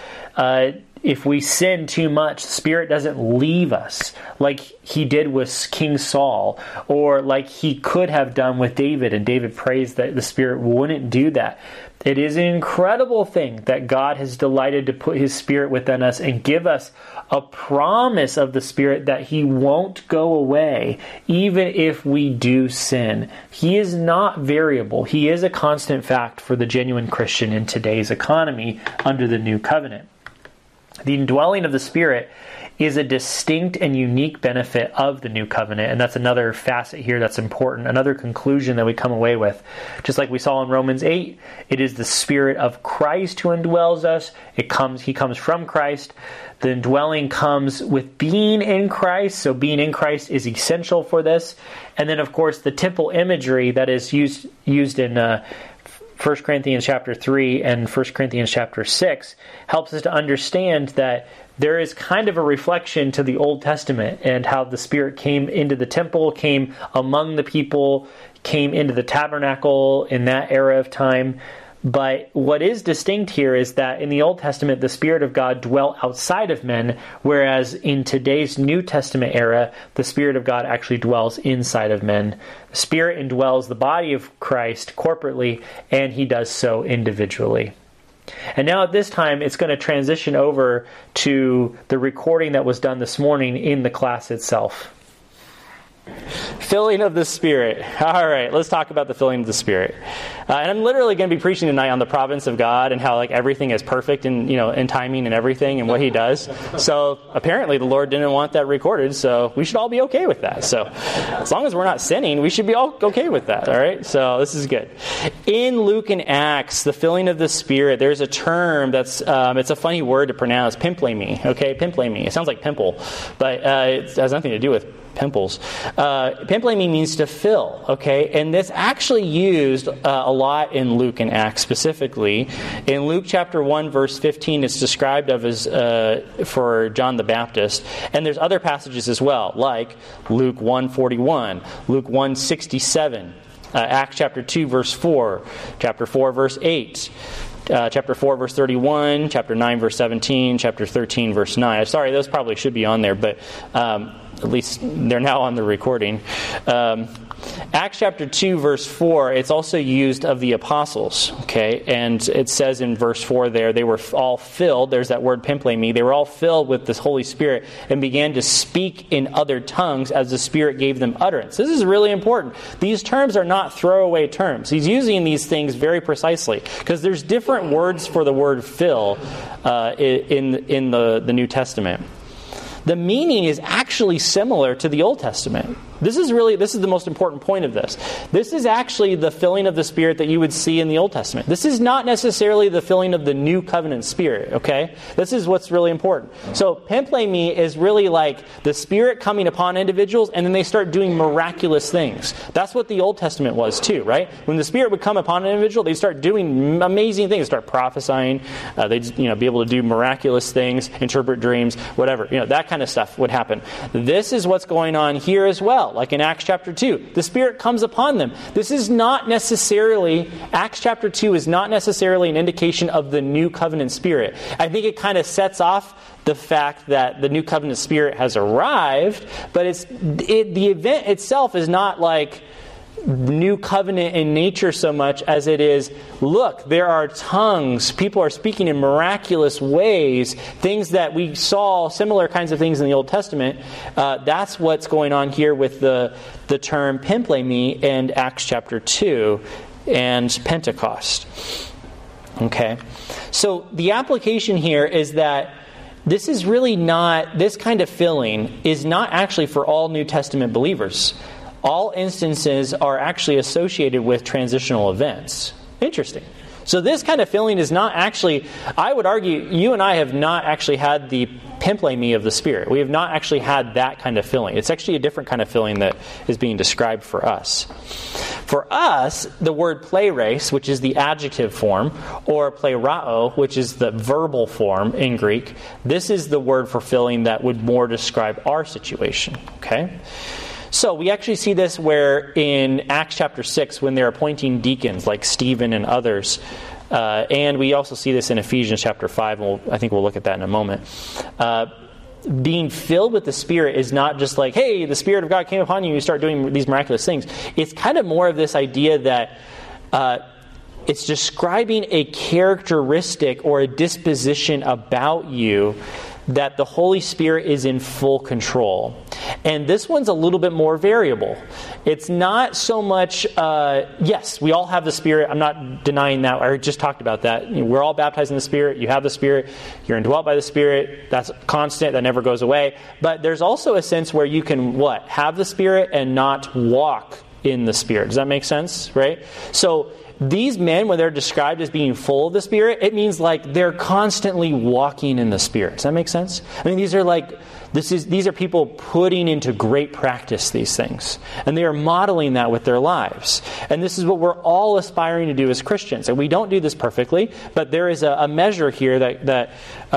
Speaker 1: If we sin too much, the Spirit doesn't leave us like he did with King Saul, or like he could have done with David, and David prays that the Spirit wouldn't do that. It is an incredible thing that God has delighted to put his Spirit within us and give us a promise of the Spirit that he won't go away even if we do sin. He is not variable. He is a constant fact for the genuine Christian in today's economy under the New Covenant. The indwelling of the Spirit is a distinct and unique benefit of the New Covenant, and that's another facet here that's important, another conclusion that we come away with. Just like we saw in Romans 8, it is the Spirit of Christ who indwells us. He comes from Christ. The indwelling comes with being in Christ, so being in Christ is essential for this. And then, of course, the temple imagery that is used in 1 Corinthians chapter 3 and 1 Corinthians chapter 6 helps us to understand that there is kind of a reflection to the Old Testament and how the Spirit came into the temple, came among the people, came into the tabernacle in that era of time. But what is distinct here is that in the Old Testament, the Spirit of God dwelt outside of men, whereas in today's New Testament era, the Spirit of God actually dwells inside of men. The Spirit indwells the body of Christ corporately, and he does so individually. And now at this time, it's going to transition over to the recording that was done this morning in the class itself. Filling of the Spirit. All right, let's talk about the filling of the Spirit. And I'm literally going to be preaching tonight on the providence of God and how like everything is perfect in timing and everything and what he does. So apparently the Lord didn't want that recorded, so we should all be okay with that. So as long as we're not sinning, we should be all okay with that, all right? So this is good. In Luke and Acts, the filling of the Spirit, there's a term that's, it's a funny word to pronounce, pimplemi, okay? Pimplemi. It sounds like pimple, but it has nothing to do with pimples. Pimplemi means to fill, okay? And this actually used a lot in Luke and Acts specifically. In Luke chapter 1, verse 15, it's described of as for John the Baptist. And there's other passages as well, like Luke 1:41, Luke 1:67, Acts chapter 2, verse 4, chapter 4, verse 8, chapter 4, verse 31, chapter 9, verse 17, chapter 13, verse 9. Sorry, those probably should be on there, but
Speaker 2: at least they're now on the recording. Acts chapter 2, verse 4, it's also used of the apostles, okay? And it says in verse 4 there, they were all filled, there's that word pimplemi, they were all filled with the Holy Spirit and began to speak in other tongues as the Spirit gave them utterance. This is really important. These terms are not throwaway terms. He's using these things very precisely because there's different words for the word fill in the New Testament. The meaning is actually similar to the Old Testament. This is the most important point of this. This is actually the filling of the Spirit that you would see in the Old Testament. This is not necessarily the filling of the New Covenant Spirit, okay? This is what's really important. So, pimplemi is really like the Spirit coming upon individuals and then they start doing miraculous things. That's what the Old Testament was too, right? When the Spirit would come upon an individual, they'd start doing amazing things, start prophesying, they'd be able to do miraculous things, interpret dreams, whatever. That kind of stuff would happen. This is what's going on here as well. Like in Acts chapter 2, the Spirit comes upon them. This is not necessarily, Acts chapter 2 is not necessarily an indication of the New Covenant Spirit. I think it kind of sets off the fact that the New Covenant Spirit has arrived, but the event itself is not like New Covenant in nature so much as it is, look, there are tongues. People are speaking in miraculous ways. Things that we saw, similar kinds of things in the Old Testament. That's what's going on here with the term pimplemi and Acts chapter 2 and Pentecost. Okay? So the application here is that this is really not, this kind of filling is not actually for all New Testament believers. All instances are actually associated with transitional events. Interesting. So this kind of filling is not actually, I would argue, you and I have not actually had the pimplemi of the Spirit. We have not actually had that kind of filling. It's actually a different kind of filling that is being described for us. For us, the word pleres, which is the adjective form, or plerao, which is the verbal form in Greek, this is the word for filling that would more describe our situation. Okay? So we actually see this where in Acts chapter 6 when they're appointing deacons like Stephen and others. And we also see this in Ephesians chapter 5. And I think we'll look at that in a moment. Being filled with the Spirit is not just like, hey, the Spirit of God came upon you and you start doing these miraculous things. It's kind of more of this idea that it's describing a characteristic or a disposition about you that the Holy Spirit is in full control. And this one's a little bit more variable. It's not so much, yes, we all have the Spirit. I'm not denying that. I just talked about that. We're all baptized in the Spirit. You have the Spirit. You're indwelt by the Spirit. That's constant. That never goes away. But there's also a sense where you can, have the Spirit and not walk in the Spirit. Does that make sense? Right? So these men, when they're described as being full of the Spirit, it means like they're constantly walking in the Spirit. Does that make sense? I mean, these are people putting into great practice these things. And they are modeling that with their lives. And this is what we're all aspiring to do as Christians. And we don't do this perfectly, but there is a measure here that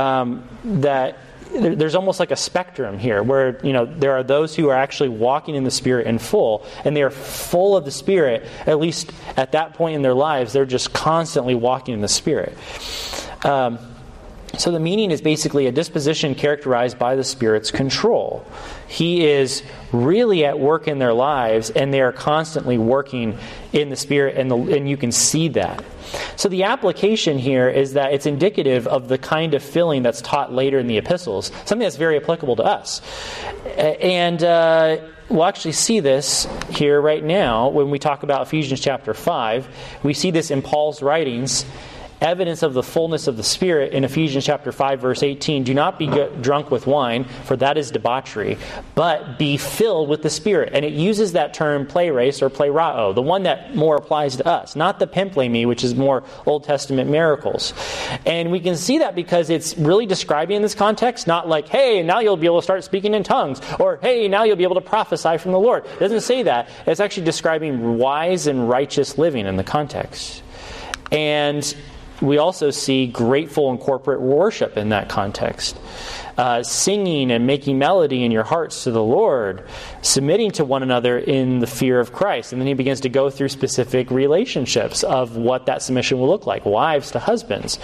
Speaker 2: there's almost like a spectrum here where, there are those who are actually walking in the Spirit in full, and they are full of the Spirit. At least at that point in their lives, they're just constantly walking in the Spirit. So the meaning is basically a disposition characterized by the Spirit's control. He is really at work in their lives, and they are constantly working in the Spirit, and you can see that. So the application here is that it's indicative of the kind of filling that's taught later in the epistles, something that's very applicable to us. And we'll actually see this here right now when we talk about Ephesians chapter 5. We see this in Paul's writings. Evidence of the fullness of the Spirit in Ephesians chapter 5, verse 18. Do not be drunk with wine, for that is debauchery, but be filled with the Spirit. And it uses that term pleres or plerao, the one that more applies to us, not the pimplemi, which is more Old Testament miracles. And we can see that because it's really describing in this context, not like, hey, now you'll be able to start speaking in tongues, or hey, now you'll be able to prophesy from the Lord. It doesn't say that. It's actually describing wise and righteous living in the context. And we also see grateful and corporate worship in that context. Singing and making melody in your hearts to the Lord. Submitting to one another in the fear of Christ. And then he begins to go through specific relationships of what that submission will look like. Wives to husbands.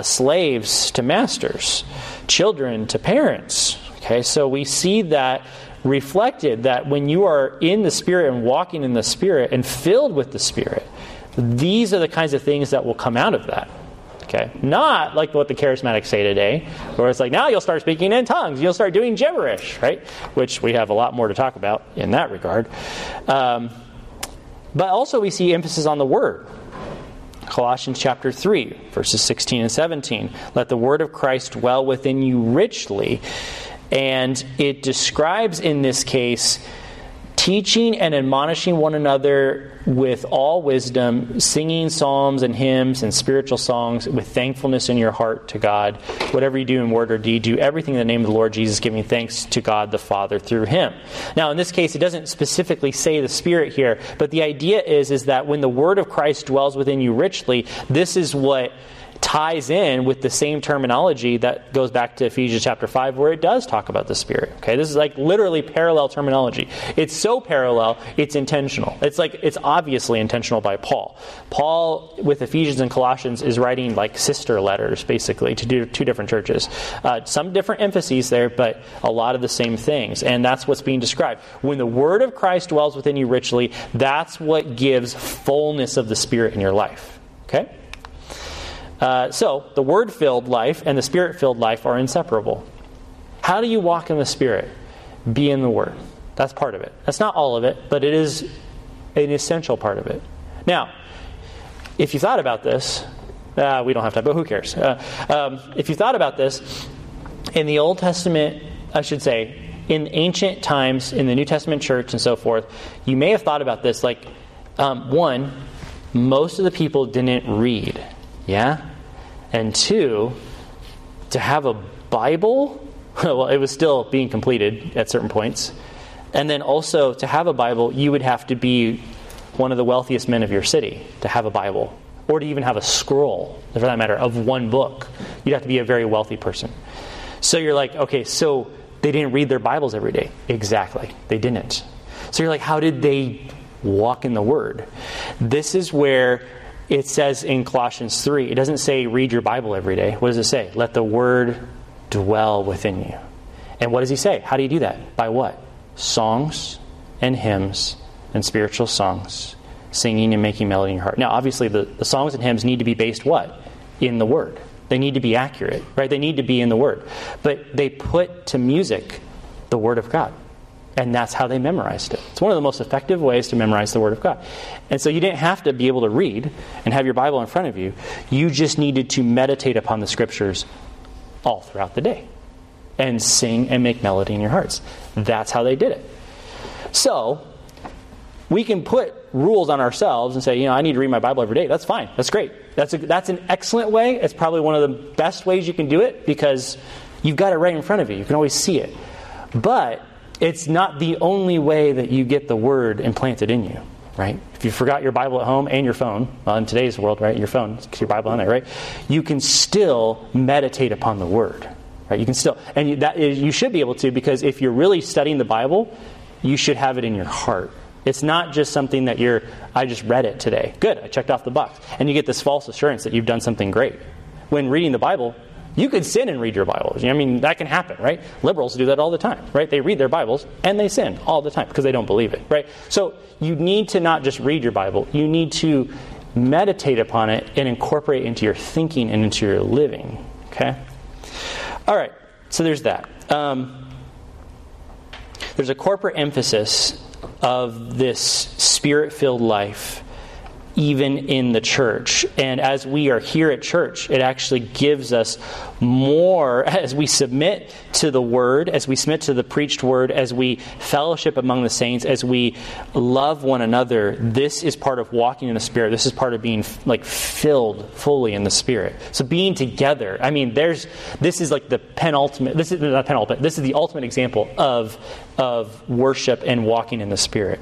Speaker 2: Slaves to masters. Children to parents. Okay, so we see that reflected that when you are in the Spirit and walking in the Spirit and filled with the Spirit, these are the kinds of things that will come out of that. Okay? Not like what the charismatics say today, where it's like, now you'll start speaking in tongues, you'll start doing gibberish, right? Which we have a lot more to talk about in that regard. But also we see emphasis on the Word. Colossians chapter 3, verses 16 and 17. Let the word of Christ dwell within you richly. And it describes in this case teaching and admonishing one another with all wisdom, singing psalms and hymns and spiritual songs with thankfulness in your heart to God. Whatever you do in word or deed, do everything in the name of the Lord Jesus, giving thanks to God the Father through Him. Now, in this case, it doesn't specifically say the Spirit here, but the idea is that when the word of Christ dwells within you richly, this is what ties in with the same terminology that goes back to Ephesians chapter 5, where it does talk about the Spirit. Okay, this is like literally parallel terminology. It's so parallel, it's intentional. It's obviously intentional by Paul. Paul, with Ephesians and Colossians, is writing like sister letters, basically, to two different churches. Some different emphases there, but a lot of the same things. And that's what's being described. When the word of Christ dwells within you richly, that's what gives fullness of the Spirit in your life. Okay? So, the Word-filled life and the Spirit-filled life are inseparable. How do you walk in the Spirit? Be in the Word. That's part of it. That's not all of it, but it is an essential part of it. Now, if you thought about this, we don't have time, but who cares? If you thought about this, in the Old Testament, I should say, in ancient times, in the New Testament church and so forth, you may have thought about this, like, one, most of the people didn't read. Yeah? And two, to have a Bible, well, it was still being completed at certain points. And then also, to have a Bible, you would have to be one of the wealthiest men of your city to have a Bible. Or to even have a scroll, for that matter, of one book. You'd have to be a very wealthy person. So you're like, okay, so they didn't read their Bibles every day. Exactly. They didn't. So you're like, how did they walk in the Word? This is where it says in Colossians 3, it doesn't say read your Bible every day. What does it say? Let the Word dwell within you. And what does he say? How do you do that? By what? Songs and hymns and spiritual songs, singing and making melody in your heart. Now, obviously, the songs and hymns need to be based what? In the Word. They need to be accurate, right? They need to be in the Word. But they put to music the Word of God. And that's how they memorized it. It's one of the most effective ways to memorize the Word of God. And so you didn't have to be able to read and have your Bible in front of you. You just needed to meditate upon the Scriptures all throughout the day. And sing and make melody in your hearts. That's how they did it. So, we can put rules on ourselves and say, I need to read my Bible every day. That's fine. That's great. That's an excellent way. It's probably one of the best ways you can do it because you've got it right in front of you. You can always see it. But it's not the only way that you get the Word implanted in you, right? If you forgot your Bible at home and your phone, well, in today's world, right, your phone, your Bible on there, right? You can still meditate upon the Word, right? You can still, and you should be able to, because if you're really studying the Bible, you should have it in your heart. It's not just something that I just read it today. Good, I checked off the box. And you get this false assurance that you've done something great. When reading the Bible, you could sin and read your Bible. I mean, that can happen, right? Liberals do that all the time, right? They read their Bibles and they sin all the time because they don't believe it, right? So you need to not just read your Bible. You need to meditate upon it and incorporate it into your thinking and into your living, okay? All right, so there's that. There's a corporate emphasis of this Spirit-filled life even in the church. And as we are here at church, it actually gives us more as we submit to the Word, as we submit to the preached Word, as we fellowship among the saints, as we love one another. This is part of walking in the Spirit. This is part of being filled fully in the Spirit. So being together, I mean, this is like the penultimate, this is not penultimate, this is the ultimate example of worship and walking in the Spirit.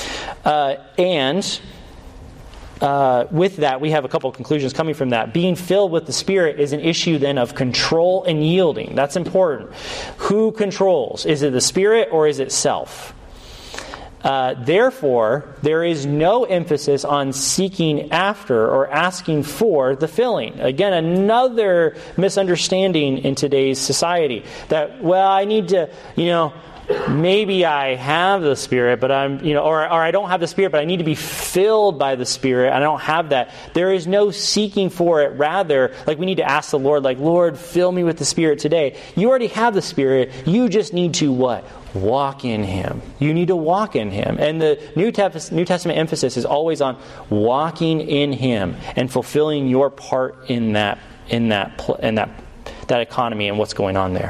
Speaker 2: With that, we have a couple of conclusions coming from that. Being filled with the Spirit is an issue then of control and yielding. That's important. Who controls? Is it the Spirit or is it self? Therefore, there is no emphasis on seeking after or asking for the filling. Again, another misunderstanding in today's society. That, I need to, maybe I have the Spirit, but I'm, or I don't have the Spirit, but I need to be filled by the Spirit. I don't have that. There is no seeking for it. Rather, like we need to ask the Lord, like, Lord, fill me with the Spirit today. You already have the Spirit. You just need to what? Walk in Him. You need to walk in Him. And the New Testament emphasis is always on walking in Him and fulfilling your part in that economy and what's going on there.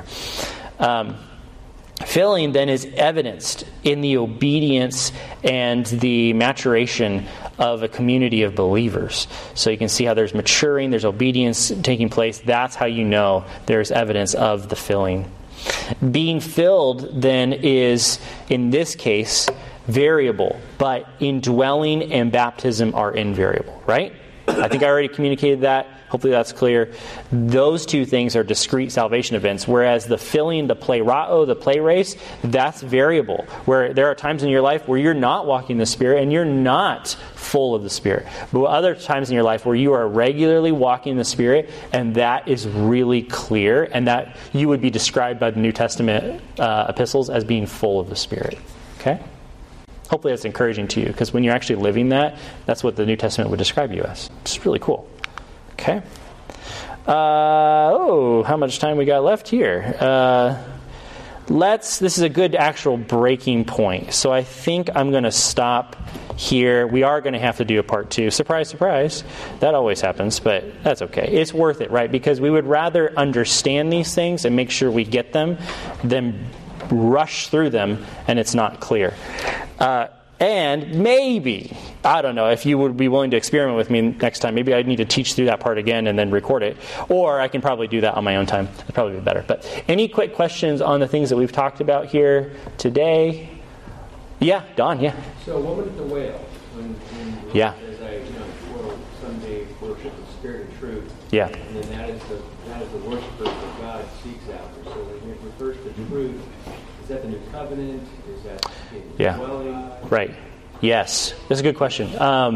Speaker 2: Filling then is evidenced in the obedience and the maturation of a community of believers. So you can see how there's maturing, there's obedience taking place. That's how you know there's evidence of the filling. Being filled then is, in this case, variable, but indwelling and baptism are invariable, right? I think I already communicated that. Hopefully that's clear. Those two things are discrete salvation events, whereas the filling, the plerao, the pleres, that's variable. Where there are times in your life where you're not walking in the Spirit and you're not full of the Spirit. But other times in your life where you are regularly walking in the Spirit, and that is really clear, and that you would be described by the New Testament epistles as being full of the Spirit. Okay? Hopefully that's encouraging to you, because when you're actually living that, that's what the New Testament would describe you as. It's really cool. Okay. How much time we got left here? This is a good actual breaking point. So I think I'm going to stop here. We are going to have to do a part 2. Surprise, surprise. That always happens, but that's okay. It's worth it, right? Because we would rather understand these things and make sure we get them than rush through them and it's not clear. And maybe, I don't know, if you would be willing to experiment with me next time, maybe I'd need to teach through that part again and then record it. Or I can probably do that on my own time. That'd probably be better. But any quick questions on the things that we've talked about here today? Yeah, Don, yeah.
Speaker 3: So woman at the well, when
Speaker 2: yeah.
Speaker 3: As I will someday worship the Spirit of truth.
Speaker 2: Yeah.
Speaker 3: And then that is the worshiper that God seeks after. So when it refers to truth, is that the new covenant? Is that the dwelling?
Speaker 2: Right. Yes. That's a good question.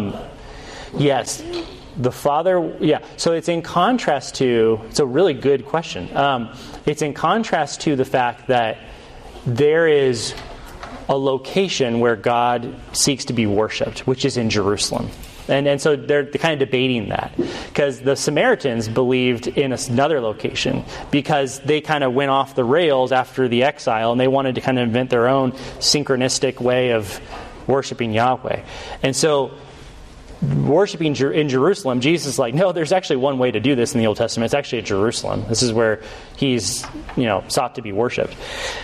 Speaker 2: Yes. The Father, So it's in contrast to, it's a really good question. It's in contrast to the fact that there is a location where God seeks to be worshipped, which is in Jerusalem. And so they're kind of debating that, because the Samaritans believed in another location because they kind of went off the rails after the exile and they wanted to kind of invent their own synchronistic way of worshiping Yahweh. And so worshiping in Jerusalem, Jesus is like, no, there's actually one way to do this in the Old Testament. It's actually at Jerusalem. This is where he's sought to be worshipped.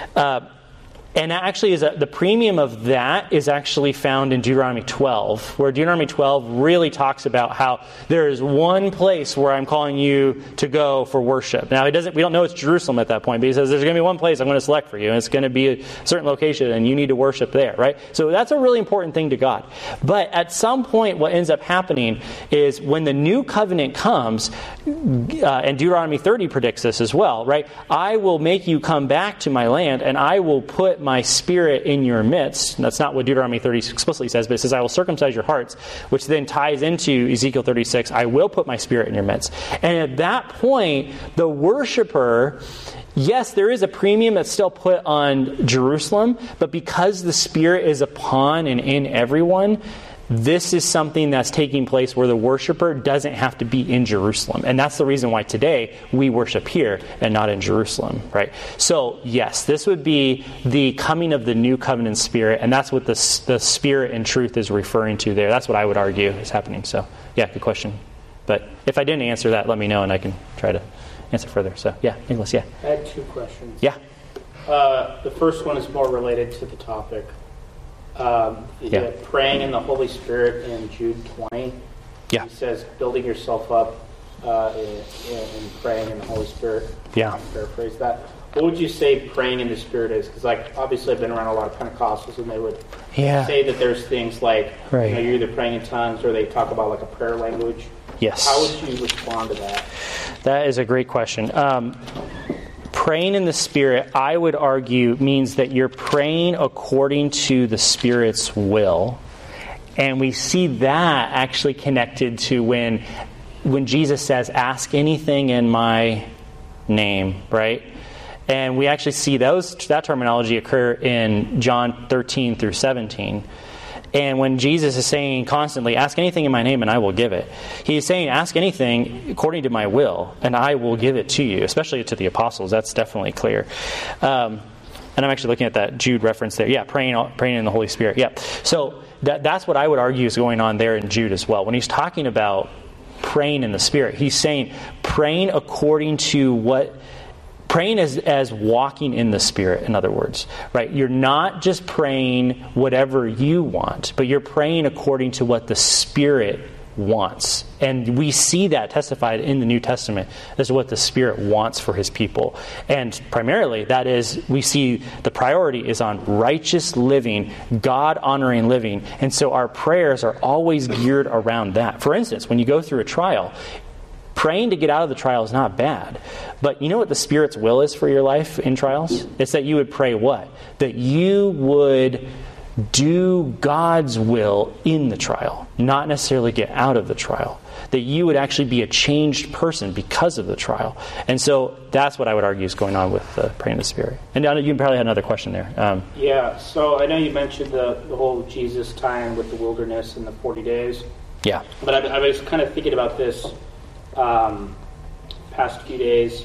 Speaker 2: And that actually is the premium of that is actually found in Deuteronomy 12, where Deuteronomy 12 really talks about how there is one place where I'm calling you to go for worship. Now we don't know it's Jerusalem at that point, but he says there's going to be one place I'm going to select for you, and it's going to be a certain location, and you need to worship there, right? So that's a really important thing to God. But at some point, what ends up happening is when the new covenant comes, and Deuteronomy 30 predicts this as well, right? I will make you come back to my land, and I will put my Spirit in your midst. And that's not what Deuteronomy 30 explicitly says, but it says, I will circumcise your hearts, which then ties into Ezekiel 36, I will put my Spirit in your midst. And at that point, the worshiper, yes, there is a premium that's still put on Jerusalem, but because the Spirit is upon and in everyone, this is something that's taking place where the worshiper doesn't have to be in Jerusalem. And that's the reason why today we worship here and not in Jerusalem, right? So, yes, this would be the coming of the new covenant Spirit, and that's what the Spirit in truth is referring to there. That's what I would argue is happening. So, yeah, good question. But if I didn't answer that, let me know and I can try to answer further. So, yeah, Nicholas, yeah.
Speaker 4: I had 2 questions.
Speaker 2: Yeah.
Speaker 4: The first one is more related to the topic. Praying in the Holy Spirit in Jude 20.
Speaker 2: Yeah.
Speaker 4: He says, building yourself up in praying in the Holy Spirit.
Speaker 2: Yeah.
Speaker 4: I'll paraphrase that. What would you say praying in the Spirit is? Because, obviously I've been around a lot of Pentecostals, and they would say that there's things like, you're either praying in tongues or they talk about, a prayer language.
Speaker 2: Yes.
Speaker 4: How would you respond to that?
Speaker 2: That is a great question. Praying in the Spirit, I would argue, means that you're praying according to the Spirit's will. And we see that actually connected to when Jesus says, ask anything in my name, right? And we actually see that terminology occur in John 13 through 17. And when Jesus is saying constantly, ask anything in my name and I will give it, he is saying, ask anything according to my will and I will give it to you, especially to the apostles. That's definitely clear. And I'm actually looking at that Jude reference there. Yeah, praying in the Holy Spirit. Yeah. So that's what I would argue is going on there in Jude as well. When he's talking about praying in the Spirit, he's saying praying according to what... Praying as walking in the Spirit, in other words, right? You're not just praying whatever you want, but you're praying according to what the Spirit wants. And we see that testified in the New Testament as what the Spirit wants for His people. And primarily, that is, we see the priority is on righteous living, God-honoring living. And so our prayers are always geared around that. For instance, when you go through a trial, praying to get out of the trial is not bad. But you know what the Spirit's will is for your life in trials? It's that you would pray what? That you would do God's will in the trial, not necessarily get out of the trial. That you would actually be a changed person because of the trial. And so that's what I would argue is going on with praying in the Spirit. And you probably had another question there.
Speaker 4: Yeah, so I know you mentioned the whole Jesus tie-in with the wilderness and the 40 days.
Speaker 2: Yeah.
Speaker 4: But I was kind of thinking about this past few days.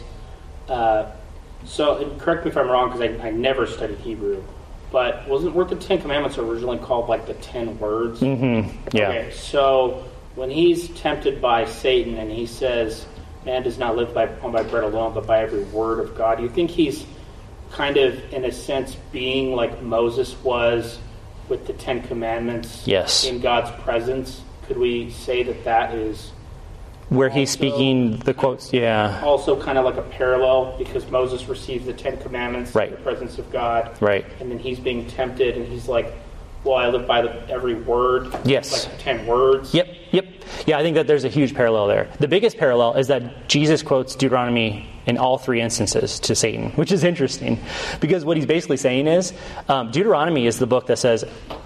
Speaker 4: So correct me if I'm wrong, because I never studied Hebrew. But weren't the Ten Commandments originally called like the 10 words?
Speaker 2: Mm-hmm. Yeah.
Speaker 4: Okay, so when he's tempted by Satan and he says, man does not live by bread alone, but by every word of God, you think he's kind of, in a sense, being like Moses was with the Ten Commandments in God's presence? Could we say that is...
Speaker 2: Where he's speaking the quotes, yeah.
Speaker 4: Also kind of like a parallel, because Moses receives the Ten Commandments in the presence of God.
Speaker 2: Right.
Speaker 4: And then he's being tempted, and he's like, well, I live by every word.
Speaker 2: Yes.
Speaker 4: Like 10 words.
Speaker 2: Yep. Yeah, I think that there's a huge parallel there. The biggest parallel is that Jesus quotes Deuteronomy in all 3 instances to Satan, which is interesting. Because what he's basically saying is, Deuteronomy is the book that says,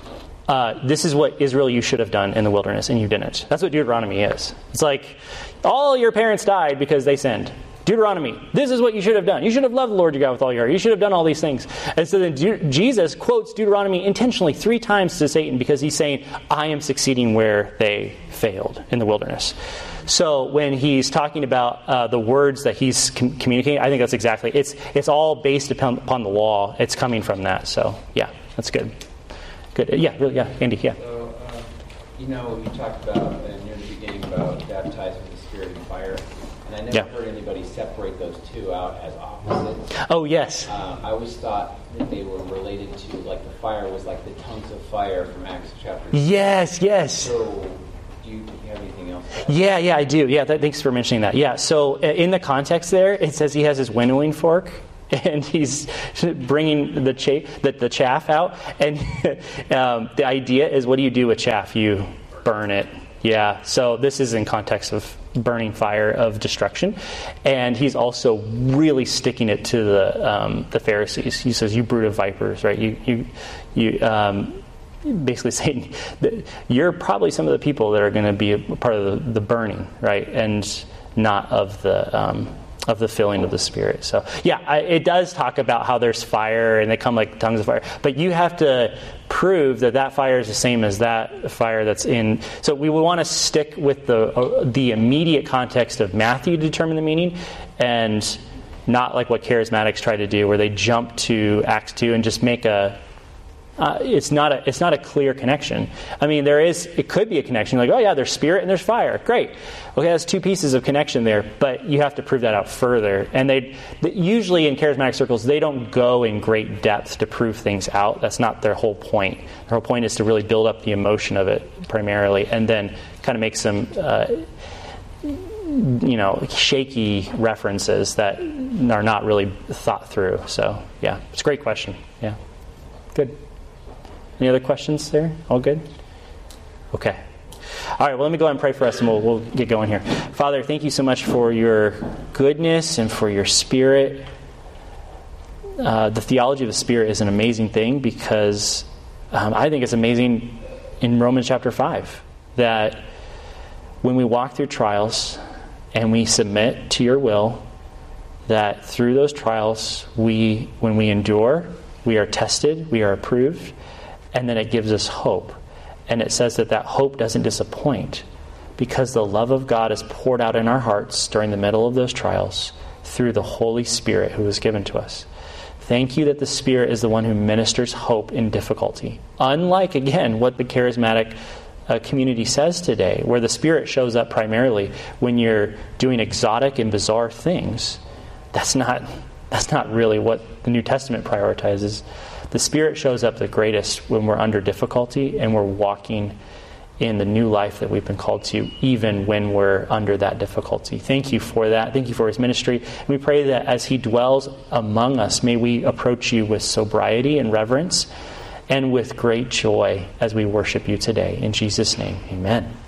Speaker 2: this is what Israel you should have done in the wilderness, and you didn't. That's what Deuteronomy is. It's like, all your parents died because they sinned. Deuteronomy, this is what you should have done. You should have loved the Lord your God with all your heart. You should have done all these things. And so then Jesus quotes Deuteronomy intentionally 3 times to Satan, because he's saying, I am succeeding where they failed in the wilderness. So when he's talking about the words that he's communicating, I think that's exactly, it's all based upon the law. It's coming from that. So yeah, that's good. Good. Yeah, really, yeah. Andy, yeah.
Speaker 5: So, you talked about near the beginning about baptized with the Spirit and fire, and I never heard anybody separate those two out as opposites.
Speaker 2: Oh, yes.
Speaker 5: I always thought that they were related to, like the fire was like the tongues of fire from Acts chapter 6.
Speaker 2: Yes.
Speaker 5: So, do you have anything else?
Speaker 2: Yeah, I do. Yeah, thanks for mentioning that. Yeah, so in the context there, it says he has his winnowing fork, and he's bringing the chaff out. And the idea is, what do you do with chaff? You burn it. Yeah, so this is in context of burning fire of destruction. And he's also really sticking it to the Pharisees. He says, you brood of vipers, right? You basically saying that you're probably some of the people that are going to be a part of the burning, right? And not of the filling of the Spirit. So yeah, it does talk about how there's fire and they come like tongues of fire, but you have to prove that fire is the same as that fire that's in. So we would want to stick with the immediate context of Matthew to determine the meaning, and not like what charismatics try to do, where they jump to Acts 2 and just make it's not a clear connection. I mean, it could be a connection, like, oh yeah, there's spirit and there's fire. Great. Okay, that's 2 pieces of connection there, but you have to prove that out further. And they usually in charismatic circles, they don't go in great depth to prove things out. That's not their whole point. Their whole point is to really build up the emotion of it primarily, and then kind of make some shaky references that are not really thought through. So yeah, it's a great question. Yeah, good. Any other questions there? All good? Okay. All right, well, let me go ahead and pray for us, and we'll get going here. Father, thank you so much for your goodness and for your Spirit. The theology of the Spirit is an amazing thing, because I think it's amazing in Romans chapter 5 that when we walk through trials and we submit to your will, that through those trials, when we endure, we are tested, we are approved, and then it gives us hope. And it says that hope doesn't disappoint, because the love of God is poured out in our hearts during the middle of those trials through the Holy Spirit who is given to us. Thank you that the Spirit is the one who ministers hope in difficulty. Unlike, again, what the charismatic community says today, where the Spirit shows up primarily when you're doing exotic and bizarre things. That's not really what the New Testament prioritizes. The Spirit shows up the greatest when we're under difficulty and we're walking in the new life that we've been called to, even when we're under that difficulty. Thank you for that. Thank you for his ministry. And we pray that as he dwells among us, may we approach you with sobriety and reverence and with great joy as we worship you today. In Jesus' name, amen.